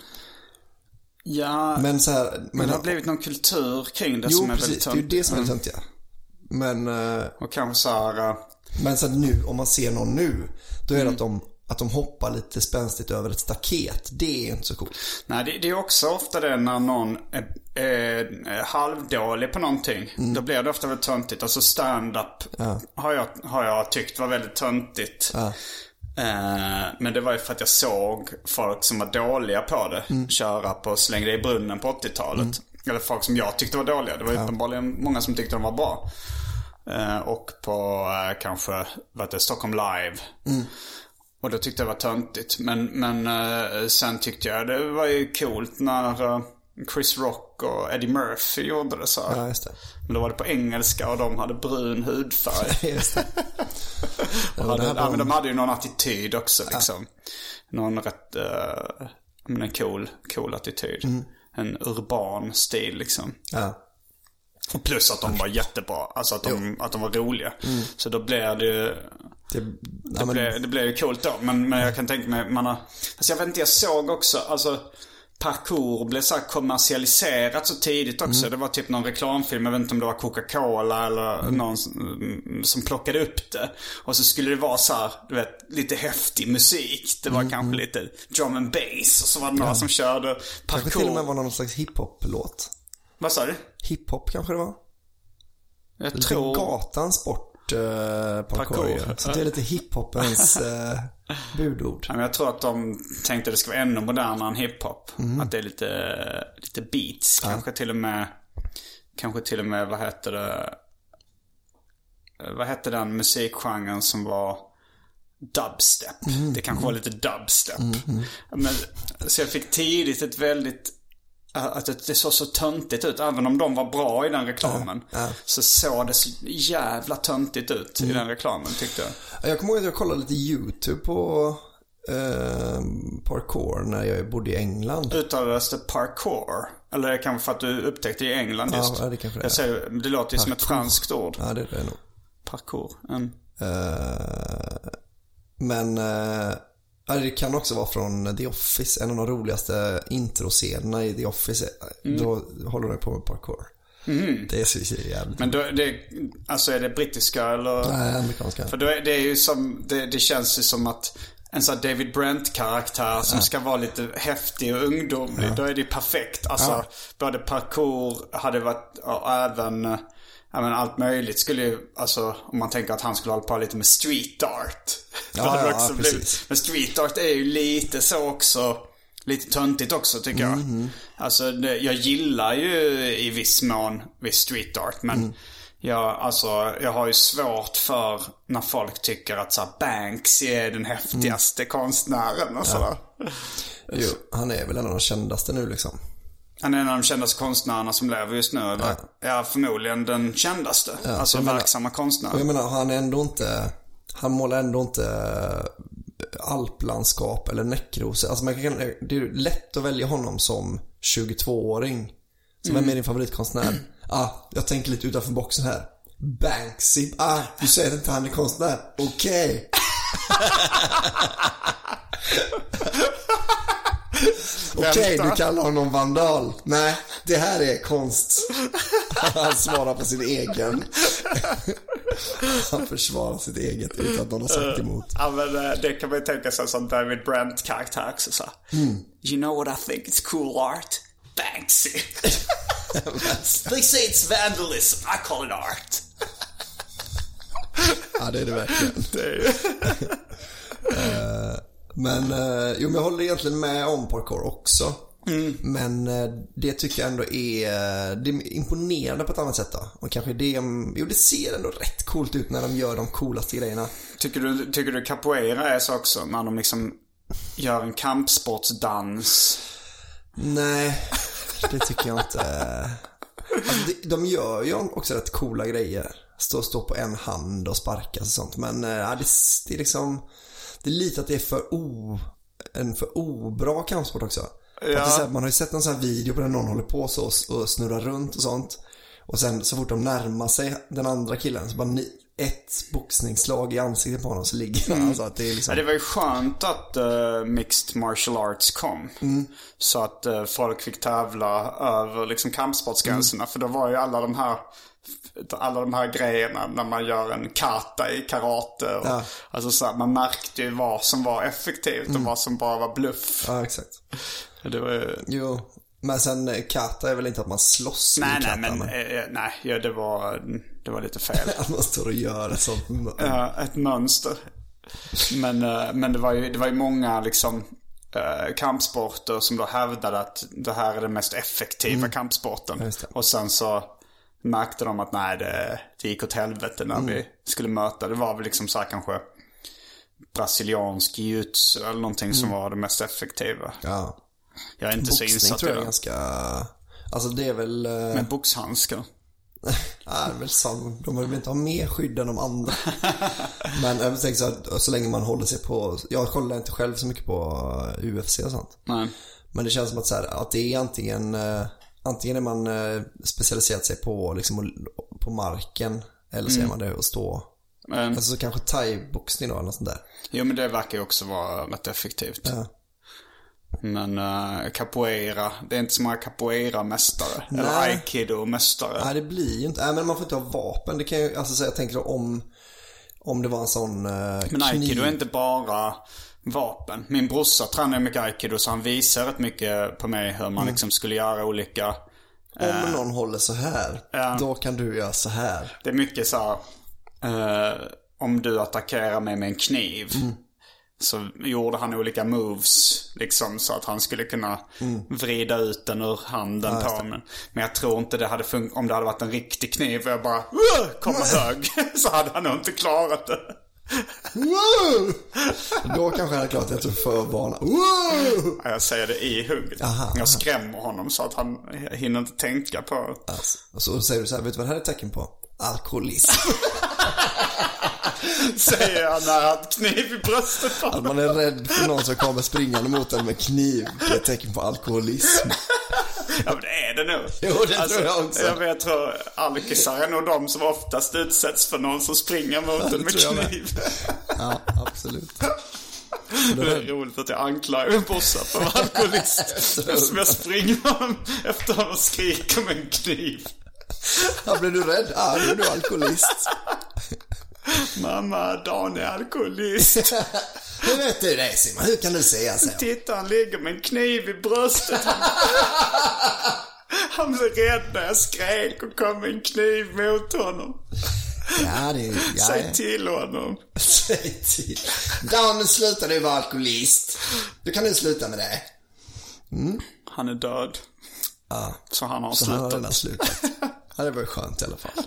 Speaker 4: Ja,
Speaker 5: men, så här, men,
Speaker 4: men det har blivit någon kultur kring det
Speaker 5: jo,
Speaker 4: som är
Speaker 5: precis,
Speaker 4: väldigt tönt.
Speaker 5: Jo, det är ju det som är mm. tönt, ja. Men,
Speaker 4: och kanske så här, uh...
Speaker 5: men så här, nu, om man ser någon nu, då är det mm. att, de, att de hoppar lite spänstigt över ett staket. Det är ju inte så coolt.
Speaker 4: Nej, det, det är också ofta det när någon är, är, är halvdålig på någonting. Mm. Då blir det ofta väldigt töntigt. Alltså stand-up ja. har, jag, har jag tyckt var väldigt töntigt.
Speaker 5: Ja.
Speaker 4: Eh, men det var ju för att jag såg folk som var dåliga på det mm. köra på Släng dig i brunnen på åttiotalet. Mm. Eller folk som jag tyckte var dåliga. Det var ju ja. uppenbarligen många som tyckte de var bra. Eh, och på eh, kanske vad det, Stockholm Live. Mm. Och då tyckte jag det var töntigt. Men, men eh, sen tyckte jag det var ju coolt när eh, Chris Rock och Eddie Murphy gjorde det så.
Speaker 5: Ja, just det.
Speaker 4: Men då var det på engelska och de hade brun hudfärg.
Speaker 5: Just det.
Speaker 4: och hade, ja, ja, men de hade ju någon attityd också liksom. Ja. Någon rätt uh, men en cool, cool attityd. Mm. En urban stil liksom.
Speaker 5: Ja.
Speaker 4: Och plus att de var jättebra. Alltså att de, att de var roliga. Mm. Så då blev det ju Det, det, ja, men... blev, det blev ju coolt då. Men, men jag kan tänka mig man har, alltså jag vet inte, jag såg också alltså parkour blev så här kommersialiserat så tidigt också. Mm. Det var typ någon reklamfilm, jag vet inte om det var Coca-Cola eller mm. någon som, som plockade upp det. Och så skulle det vara så här, du vet, lite häftig musik. Det var mm. kanske lite drum and bass. Och så var det några ja. som körde parkour.
Speaker 5: Kanske till och med var någon slags hiphop-låt.
Speaker 4: Vad sa du?
Speaker 5: Hiphop kanske det var.
Speaker 4: Jag
Speaker 5: lite
Speaker 4: tror...
Speaker 5: gatans Uh, parkour, parkour. Så det är lite hiphopens uh, budord.
Speaker 4: Jag tror att de tänkte att det ska vara ännu modernare än hiphop. Mm. Att det är lite, lite beats. Ja. Kanske till och med Kanske till och med, vad heter det Vad hette den musikgenren som var dubstep. Mm. Det kanske var lite dubstep. Mm. Men, så jag fick tidigt ett väldigt att det såg så töntigt ut. Även om de var bra i den reklamen ja, ja. så såg det så jävla töntigt ut mm. i den reklamen, tyckte jag.
Speaker 5: Jag kommer ihåg att jag kollade lite YouTube på eh, parkour när jag bodde i England.
Speaker 4: Uttalades det parkour? Eller det kanske för att du upptäckte i England just.
Speaker 5: Ja, det kanske det
Speaker 4: jag säger, det låter ju som ett franskt ord.
Speaker 5: Ja, det är det nog.
Speaker 4: Parkour. Mm.
Speaker 5: Uh, men... Uh, det kan också vara från The Office. En av de roligaste introscenerna i The Office. Mm. Då håller de på med parkour. Mm. Det är så jävligt.
Speaker 4: Men då, det, alltså är det brittiska eller?
Speaker 5: Nej, amerikanska.
Speaker 4: För då är det ju som det, det känns ju som att en sån David Brent-karaktär som ja. ska vara lite häftig och ungdomlig. Ja. Då är det perfekt. Alltså ja. både parkour hade varit och även ja, men allt möjligt skulle ju, alltså om man tänker att han skulle hålla på lite med street art.
Speaker 5: Ja, ja, också
Speaker 4: blivit, men street art är ju lite så också, lite töntigt också tycker jag. Mm. Alltså det, jag gillar ju i viss mån viss street art, men mm. jag, alltså, jag har ju svårt för när folk tycker att så här, Banksy är den häftigaste mm. konstnären och sådär.
Speaker 5: Ja. Jo, han är väl en av de kändaste nu liksom.
Speaker 4: Han är en av de kändaste konstnärerna som lever just nu. Ja, ja förmodligen den kändaste. Ja, alltså verksamma konstnär.
Speaker 5: Jag menar, han är ändå inte... Han målar ändå inte alplandskap eller näckros. Alltså man kan, det är lätt att välja honom som tjugotvååring. Så mm. vem är din favoritkonstnär? Ah, jag tänker lite utanför boxen här. Banksy. Ah, du säger inte han är konstnär. Okej. Okay. Okej, okay, du kallar honom vandal. Nej, det här är konst. Han svarar på sin egen. Han försvarar sitt eget utan att någon har sagt emot.
Speaker 4: Ja, men det kan man ju tänka sig som David Brent-karaktär också så. Mm. You know what I think is cool art? Banksy. They say it's vandalism. I call it art.
Speaker 5: Ja, det är det verkligen.
Speaker 4: Det är ju...
Speaker 5: uh, Men, eh, jo, men jag håller egentligen med om parkour också. Mm. Men eh, det tycker jag ändå är, det är imponerande på ett annat sätt då. Och kanske det, jo, det ser ändå rätt coolt ut när de gör de coolaste grejerna.
Speaker 4: Tycker du, tycker du capoeira är så också? När de liksom gör en kampsportsdans?
Speaker 5: Nej, det tycker jag inte. Alltså, de, de gör ju också rätt coola grejer. Stå, stå på en hand och sparka och sånt. Men eh, det, det är liksom... Det är lite att det är för o, en för obra kampsport också. Ja. Att det är så här, man har ju sett en sån här video på där någon håller på så och snurrar runt och sånt. Och sen så fort de närmar sig den andra killen så bara ni, ett boxningsslag i ansiktet på honom så ligger han. Mm. Alltså att det, är liksom...
Speaker 4: ja, det var ju skönt att uh, mixed martial arts kom. Mm. Så att uh, folk fick tävla över liksom kampsportsgränserna. Mm. För då var ju alla de här alla de här grejerna när man gör en kata i karate och,
Speaker 5: ja.
Speaker 4: alltså så här, man märkte ju vad som var effektivt mm. och vad som bara var bluff.
Speaker 5: Ja, exakt.
Speaker 4: Det var ju...
Speaker 5: Jo, men sen kata är väl inte att man slåss.
Speaker 4: Nej, nej, men eh, nej, ja, det var det var lite fel.
Speaker 5: Att man står och gör ett sånt
Speaker 4: ja, ett mönster. Men, men det var ju, det var ju många liksom kampsporter som då hävdade att det här är den mest effektiva mm. kampsporten. Och sen så märkte de att nej, det, det gick åt helvete när mm. vi skulle möta. Det var väl liksom så här kanske brasiliansk jiu-jitsu eller någonting mm. som var det mest effektiva.
Speaker 5: Ja.
Speaker 4: Jag är inte
Speaker 5: boxning
Speaker 4: så insatt
Speaker 5: tror jag
Speaker 4: i det.
Speaker 5: Ganska... Alltså det är väl...
Speaker 4: Med boxhandskar.
Speaker 5: Ja, det är väl sant. De vill inte ha mer skydd än de andra. Men jag tänker så att så länge man håller sig på... Jag kollar inte själv så mycket på U F C och sånt.
Speaker 4: Nej.
Speaker 5: Men det känns som att, så här, att det är antingen... Antingen är man specialiserat sig på, liksom, på marken. Eller så är man det att stå... Mm. Alltså så kanske thai-boxning då eller något sånt där.
Speaker 4: Jo, men det verkar ju också vara rätt effektivt. Ja. Men uh, capoeira, det är inte så många capoeira-mästare. Nej. Eller aikido-mästare.
Speaker 5: Nej, det blir ju inte. Nej, men man får inte ha vapen. Det kan ju, alltså så jag tänker då, om om det var en sån uh,
Speaker 4: Men aikido är inte bara vapen. Min brorsa tränar mycket aikido, så han visar rätt mycket på mig hur man mm. liksom skulle göra olika...
Speaker 5: Om uh, någon håller så här, uh, då kan du göra så här.
Speaker 4: Det är mycket så här, uh, om du attackerar mig med en kniv... Mm. Så gjorde han olika moves liksom, så att han skulle kunna mm. vrida ut den ur handen ja, på mig. Men jag tror inte det hade funkat. Om det hade varit en riktig kniv och jag bara kommer hög, så hade han nog inte klarat det.
Speaker 5: Wow! Då kanske han hade klarat det. Jag tror för vana. Wow!
Speaker 4: Jag säger det i hugget. Aha, jag skrämmer honom så att han hinner inte tänka på.
Speaker 5: Alltså, och så säger du så här, vet du vad det här är ett tecken på? Alkoholism.
Speaker 4: Säger han när han kniv i bröstet på
Speaker 5: att man är rädd för någon som kommer springande mot en med kniv. Det är ett tecken på alkoholism.
Speaker 4: Ja, men det är det nog.
Speaker 5: Jo, det
Speaker 4: alltså,
Speaker 5: tror jag också.
Speaker 4: Jag vet, tror alkisar är nog de som oftast utsätts för någon som springer mot ja, en med kniv.
Speaker 5: Ja, absolut.
Speaker 4: Det är roligt att jag anklagar en bossa för att vara alkoholist. Som jag springer efter honom och skriker med en kniv.
Speaker 5: Ja, blir du rädd? Ja, nu är du alkoholist.
Speaker 4: Mamma, Dan är alkoholist.
Speaker 5: Hur vet du det, Simon? Hur kan du säga så?
Speaker 4: Titta, han ligger med en kniv i bröstet. Han blev rädd när jag skrek och kom med en kniv mot honom.
Speaker 5: Ja, det är... Ja,
Speaker 4: Säg till honom.
Speaker 5: Säg till. Dan, sluta du vara alkoholist. Du kan nu sluta med det.
Speaker 4: Mm. Han är död.
Speaker 5: Ja.
Speaker 4: Så han har
Speaker 5: så
Speaker 4: slutat.
Speaker 5: Han har redan slutat. Ja, det var skönt i alla fall.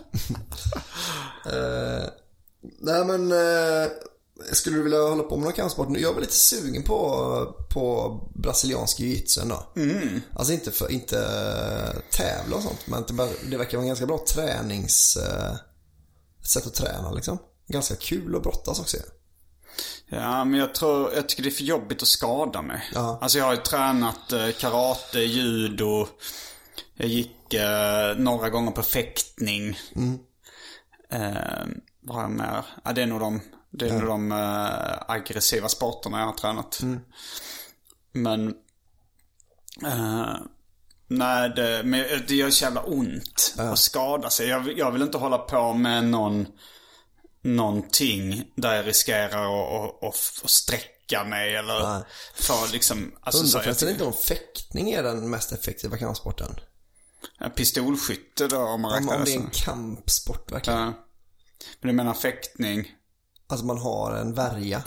Speaker 5: uh, nej, men... Uh, skulle du vilja hålla på med någon kampsport? Jag var lite sugen på, på brasiliansk jiu-jitsu då. Mm. Alltså inte för inte uh, tävla och sånt, men det, det verkar vara en ganska bra tränings... Uh, sätt att träna liksom. Ganska kul att brottas också.
Speaker 4: Ja, men jag tror jag tycker det är för jobbigt att skada mig. Ja. Alltså jag har ju tränat eh, karate, judo. Jag gick eh, några gånger på fäktning. Mm. Eh, vad har jag med? Ja, det är nog de, det är ja. nog de eh, aggressiva sporterna jag har tränat. Mm. Men eh, nej, det, men det gör så jävla ont ja. att skada sig. Jag, jag vill inte hålla på med någon någonting där jag riskerar att, att, att sträcka mig eller ja. för liksom... Alltså,
Speaker 5: undrar förresten inte om fäktning är den mest effektiva kampsporten?
Speaker 4: Ja, pistolskytte då, om man räknar
Speaker 5: om, om det är
Speaker 4: så.
Speaker 5: en kampsport verkligen.
Speaker 4: Ja. Men du menar fäktning?
Speaker 5: Alltså man har en värja.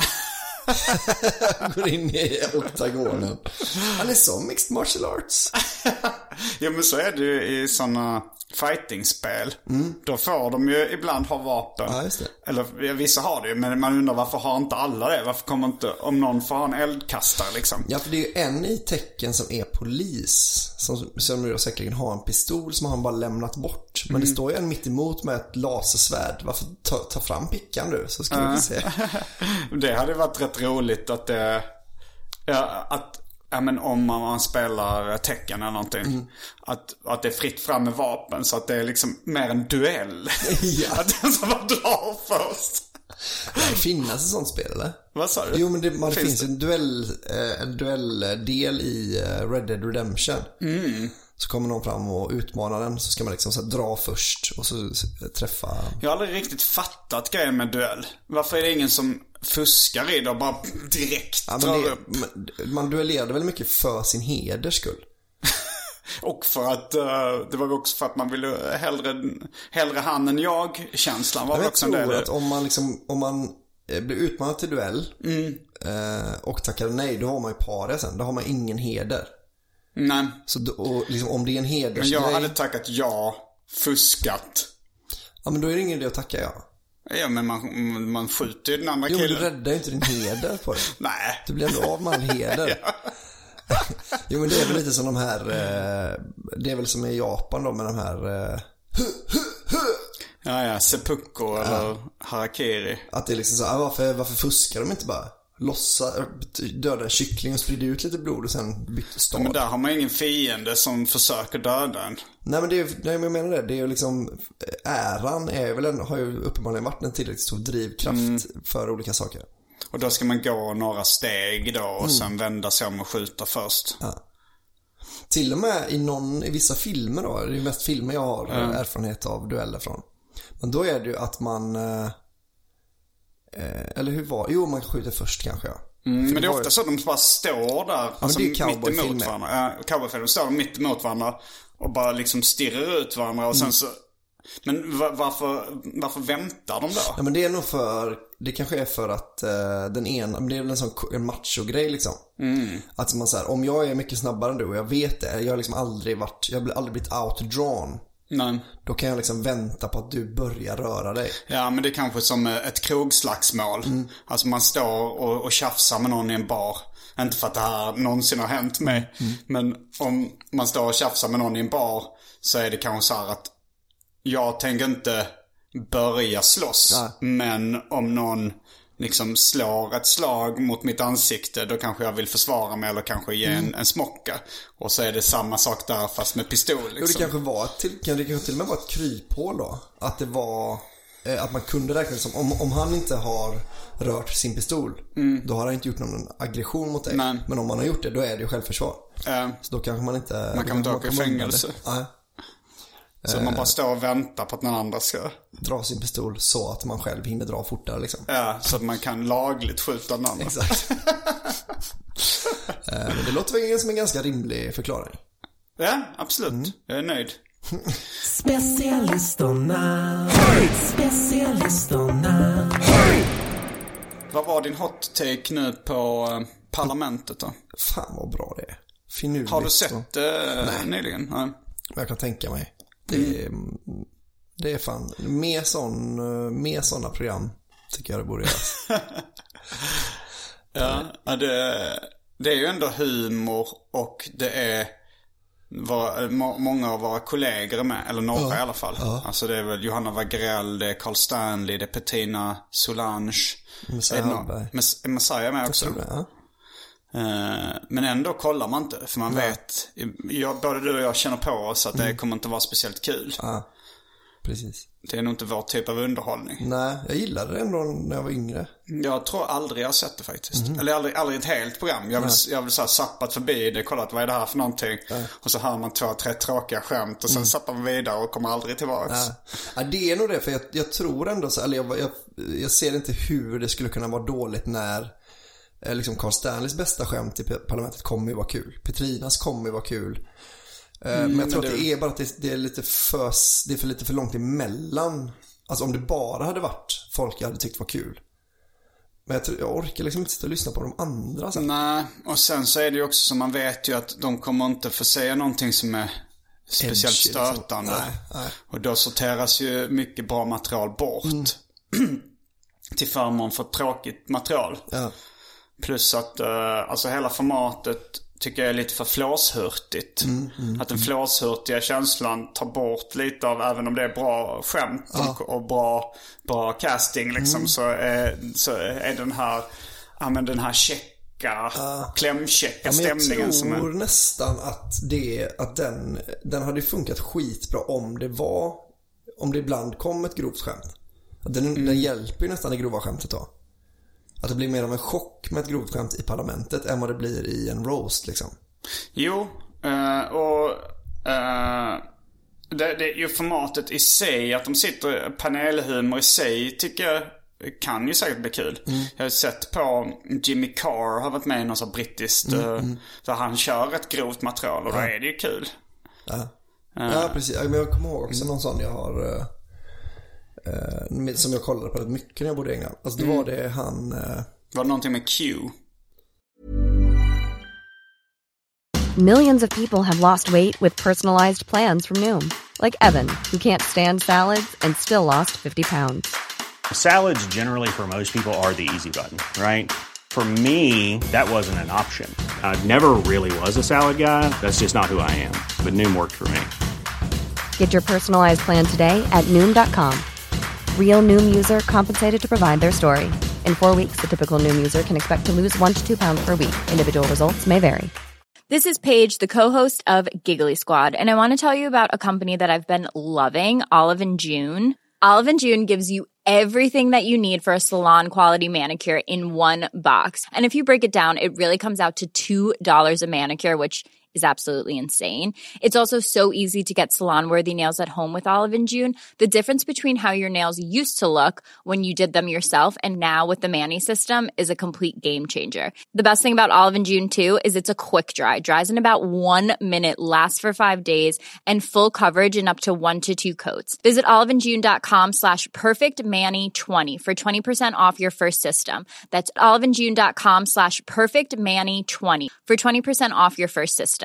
Speaker 5: Går in i oktagonen. Han är så mixed martial arts.
Speaker 4: Ja, men så är det ju i såna fighting-spel. Mm. Då får de ju ibland ha vapen.
Speaker 5: Ja, just det.
Speaker 4: Eller vissa har det ju, men man undrar varför har inte alla det? Varför kommer inte, om någon får ha en eldkastare liksom?
Speaker 5: Ja, för det är ju en i tecken som är polis. Som, som då säkert har en pistol som han bara lämnat bort. Men mm. det står ju en mitt emot med ett lasersvärd. Varför ta, ta fram pickan du? Så ska uh. vi se.
Speaker 4: Det hade varit rätt roligt att det... Ja, att... Ja, men om man, man spelar tecken eller någonting mm. att, att det är fritt fram med vapen. Så att det är liksom mer en duell. Ja. Att den som man drar först.
Speaker 5: Det finns ett sånt spel, eller?
Speaker 4: Vad sa du?
Speaker 5: Jo, men det, man, det finns, finns en duell eh, en duelldel i uh, Red Dead Redemption. Mm. Så kommer någon fram och utmanar den. Så ska man liksom så här, dra först och så träffa.
Speaker 4: Jag har aldrig riktigt fattat grejen med duell. Varför är det ingen som fuskar i det och bara direkt
Speaker 5: ja,
Speaker 4: drar
Speaker 5: det,
Speaker 4: upp?
Speaker 5: Man duellerade väl mycket för sin heders skull.
Speaker 4: Och för att uh, det var också för att man ville hellre, hellre han än jag känslan var
Speaker 5: jag
Speaker 4: också
Speaker 5: tror
Speaker 4: en del.
Speaker 5: Att om man liksom, om man blir utmanad till duell
Speaker 4: mm.
Speaker 5: eh, och tackar nej, då har man ju paria sen. Då har man ingen heder.
Speaker 4: Nej.
Speaker 5: Så då, och liksom, om det är en hedersgrej...
Speaker 4: Men jag hade tackat ja, fuskat.
Speaker 5: Ja, men då är det ingen idé att tacka ja.
Speaker 4: Ja, men man, man skjuter ju den andra
Speaker 5: jo,
Speaker 4: killen.
Speaker 5: Jo, men du räddar ju inte din heder på det.
Speaker 4: Nej.
Speaker 5: Du blir ändå av med all heder.
Speaker 4: Ja.
Speaker 5: Jo, men det är väl lite som de här... Eh, det är väl som i Japan då med de här... Eh,
Speaker 4: ja, ja, seppuku ja. Eller harakiri.
Speaker 5: Att det är liksom så, ah, varför, varför fuskar de inte bara? Lossa, döda en kyckling och sprida ut lite blod och sen byta stad.
Speaker 4: Ja, men där har man ingen fiende som försöker döda en.
Speaker 5: Nej, men det är, nej, men jag menar det. Det är ju liksom, äran är väl en, har ju uppenbarligen varit en tillräckligt stor drivkraft mm. för olika saker.
Speaker 4: Och då ska man gå några steg då och mm. sen vända sig om och skjuta först. Ja.
Speaker 5: Till och med i, någon, i vissa filmer då, det är ju mest filmer jag har mm. erfarenhet av dueller från. Men då är det ju att man... Eh, eller hur var Jo, man skjuter först kanske, ja.
Speaker 4: Mm, men det är ofta så att de bara står där
Speaker 5: ja,
Speaker 4: alltså, mitt
Speaker 5: emot
Speaker 4: varandra. Ja, cowboyfilmer står de mitt emot varandra och bara liksom stirrar ut varandra och
Speaker 5: mm.
Speaker 4: sen så... Men varför, varför väntar de då?
Speaker 5: Ja, men det är nog för... Det kanske är för att uh, den ena... Det är väl en sån en macho-grej liksom.
Speaker 4: Mm.
Speaker 5: Att man säger, om jag är mycket snabbare än du och jag vet det. Jag har liksom aldrig varit... Jag har aldrig blivit outdrawn.
Speaker 4: Nej.
Speaker 5: Då kan jag liksom vänta på att du börjar röra dig.
Speaker 4: Ja, men det är kanske som ett krogslagsmål. Mm. Alltså man står och, och tjafsar med någon i en bar. Inte för att det här någonsin har hänt mig. Mm. Men om man står och tjafsar med någon i en bar så är det kanske så här att jag tänker inte börja slåss. Ja. Men om någon liksom slår ett slag mot mitt ansikte, då kanske jag vill försvara mig eller kanske ge mm. en, en smocka. Och så är det samma sak där fast med pistol liksom.
Speaker 5: Jo, det kanske var till, kan det kanske till och med vara ett kryphål då. Att det var eh, att man kunde räkna som om, om han inte har rört sin pistol mm. då har han inte gjort någon aggression mot dig. Nej. Men om man har gjort det, då är det ju självförsvar. äh. Så då kanske man inte
Speaker 4: Man kan inte åka i fängelse.
Speaker 5: Nej.
Speaker 4: Så man bara står och väntar på att någon annan ska
Speaker 5: dra sin pistol så att man själv hinner dra fortare liksom.
Speaker 4: Ja, så att man kan lagligt skjuta någon annan.
Speaker 5: Exakt. Men det låter väl som en ganska rimlig förklaring.
Speaker 4: Ja, absolut. Mm. Jag är nöjd.
Speaker 7: Specialisterna. Specialisterna.
Speaker 4: Vad var din hot take nu på parlamentet då?
Speaker 5: Fan vad bra det är. Finurligt.
Speaker 4: Har du sett det uh, nyligen? Nej.
Speaker 5: Jag kan tänka mig. Det är, mm. det är fan mer sån, mer såna program tycker jag det borde göras.
Speaker 4: Ja, det, det är ju ändå humor och det är var, må, många av våra kollegor med, eller några ja. i alla fall. Ja. Alltså det är väl Johanna Wagrell, det är Carl Stanley, det är Petrina Solange.
Speaker 5: Messiah Hallberg.
Speaker 4: Mess, Messiah med också.
Speaker 5: Det, ja.
Speaker 4: Men ändå kollar man inte. För man ja. vet jag, både du och jag känner på oss att det mm. kommer inte vara speciellt kul.
Speaker 5: Ja, precis.
Speaker 4: Det är nog inte vår typ av underhållning.
Speaker 5: Nej, jag gillade det ändå när jag var yngre.
Speaker 4: Jag tror aldrig jag har sett det faktiskt. Mm. Eller aldrig, aldrig ett helt program. Jag vill, jag vill så här sappat förbi det, kollat vad är det här för någonting. Ja. Och så hör man två, tre tråkiga skämt. Och sen mm. sappar man vidare och kommer aldrig tillbaka.
Speaker 5: Ja. Ja, det är nog det. För jag, jag tror ändå så, eller jag, jag, jag ser inte hur det skulle kunna vara dåligt när liksom Carl Stanleys bästa skämt i parlamentet kommer ju vara kul. Petrinas kommer ju vara kul. Mm, men jag tror men det... att det är bara att det, det är lite för det är för lite för långt emellan. Alltså om det bara hade varit folk jag hade tyckt var kul. Men jag, tror, jag orkar liksom inte sitta och lyssna på de andra sen.
Speaker 4: Nej, och sen så är det ju också som man vet ju att de kommer inte få säga någonting som är speciellt Edge, stötande.
Speaker 5: Liksom. Nej, nej.
Speaker 4: Och då sorteras ju mycket bra material bort. Mm. Till förmån för tråkigt material.
Speaker 5: Ja.
Speaker 4: Plus att uh, alltså hela formatet tycker jag är lite för flåshurtigt. Mm, mm, att den flåshurtiga känslan tar bort lite av, även om det är bra skämt ja. och, och bra, bra casting liksom, mm. så, är, så är den här, ja, men den här checka, uh, klämchecka ja, stämningen.
Speaker 5: Jag
Speaker 4: som
Speaker 5: tror
Speaker 4: är...
Speaker 5: nästan att, det, att den, den hade funkat skitbra om det var, om det ibland kom ett grovt skämt. Den, mm. den hjälper ju nästan det grova skämtet då. Att det blir mer av en chock med ett grovt skämt i parlamentet än vad det blir i en roast liksom.
Speaker 4: Jo, uh, och uh, det, det är ju formatet i sig, att de sitter panelhumor i sig tycker jag kan ju säkert bli kul. Mm. Jag har sett på Jimmy Carr har varit med i något så brittiskt mm, uh, mm. så han kör ett grovt material och ja. då är det ju kul.
Speaker 5: Ja, uh. ja precis. Men jag kommer ihåg också någon sån jag har uh, eh, som jag kollade på rätt mycket när jag bodde i England. Alltså då mm. var det han... Eh...
Speaker 4: Var det någonting med Q?
Speaker 7: Millions of people have lost weight with personalized plans from Noom. Like Evan, who can't stand salads and still lost fifty pounds.
Speaker 8: Salads generally for most people are the easy button, right? For me, that wasn't an option. I never really was a salad guy. That's just not who I am. But Noom worked for me.
Speaker 7: Get your personalized plan today at Noom dot com. Real Noom user compensated to provide their story. In four weeks, the typical Noom user can expect to lose one to two pounds per week. Individual results may vary.
Speaker 9: This is Paige, the co-host of Giggly Squad, and I want to tell you about a company that I've been loving, Olive and June. Olive and June gives you everything that you need for a salon-quality manicure in one box. And if you break it down, it really comes out to two dollars a manicure, which is absolutely insane. It's also so easy to get salon-worthy nails at home with Olive and June. The difference between how your nails used to look when you did them yourself and now with the Mani system is a complete game changer. The best thing about Olive and June, too, is it's a quick dry. Dries in about one minute, lasts for five days, and full coverage in up to one to two coats. Visit oliveandjune.com slash perfectmani20 for twenty percent off your first system. That's oliveandjune.com slash perfectmani20 for twenty percent off your first system.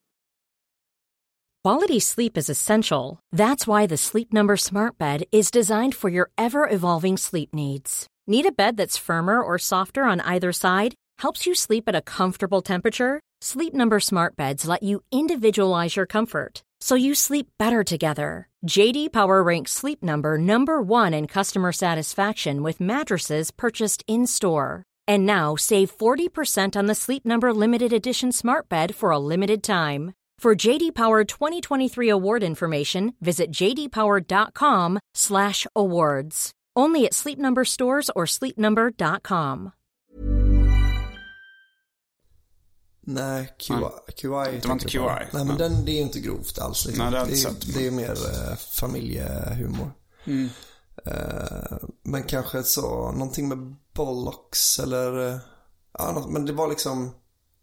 Speaker 10: Quality sleep is essential. That's why the Sleep Number Smart Bed is designed for your ever-evolving sleep needs. Need a bed that's firmer or softer on either side? Helps you sleep at a comfortable temperature? Sleep Number Smart Beds let you individualize your comfort, so you sleep better together. J D Power ranks Sleep Number number one in customer satisfaction with mattresses purchased in-store. And now, save forty percent on the Sleep Number Limited Edition Smart Bed for a limited time. For J D Power twenty twenty-three award information, visit jdpower.com slash awards. Only at Sleep Number stores or sleep number dot com.
Speaker 5: Nej, Q I. Q I
Speaker 4: det var inte Q I.
Speaker 5: Nej, men
Speaker 4: ja.
Speaker 5: den, det är ju inte grovt alls. Liksom.
Speaker 4: Nej, det,
Speaker 5: det,
Speaker 4: är,
Speaker 5: det är mer uh, familjehumor.
Speaker 4: Mm.
Speaker 5: Uh, men kanske så, någonting med Bollocks eller... Uh, ja, något, men det var liksom...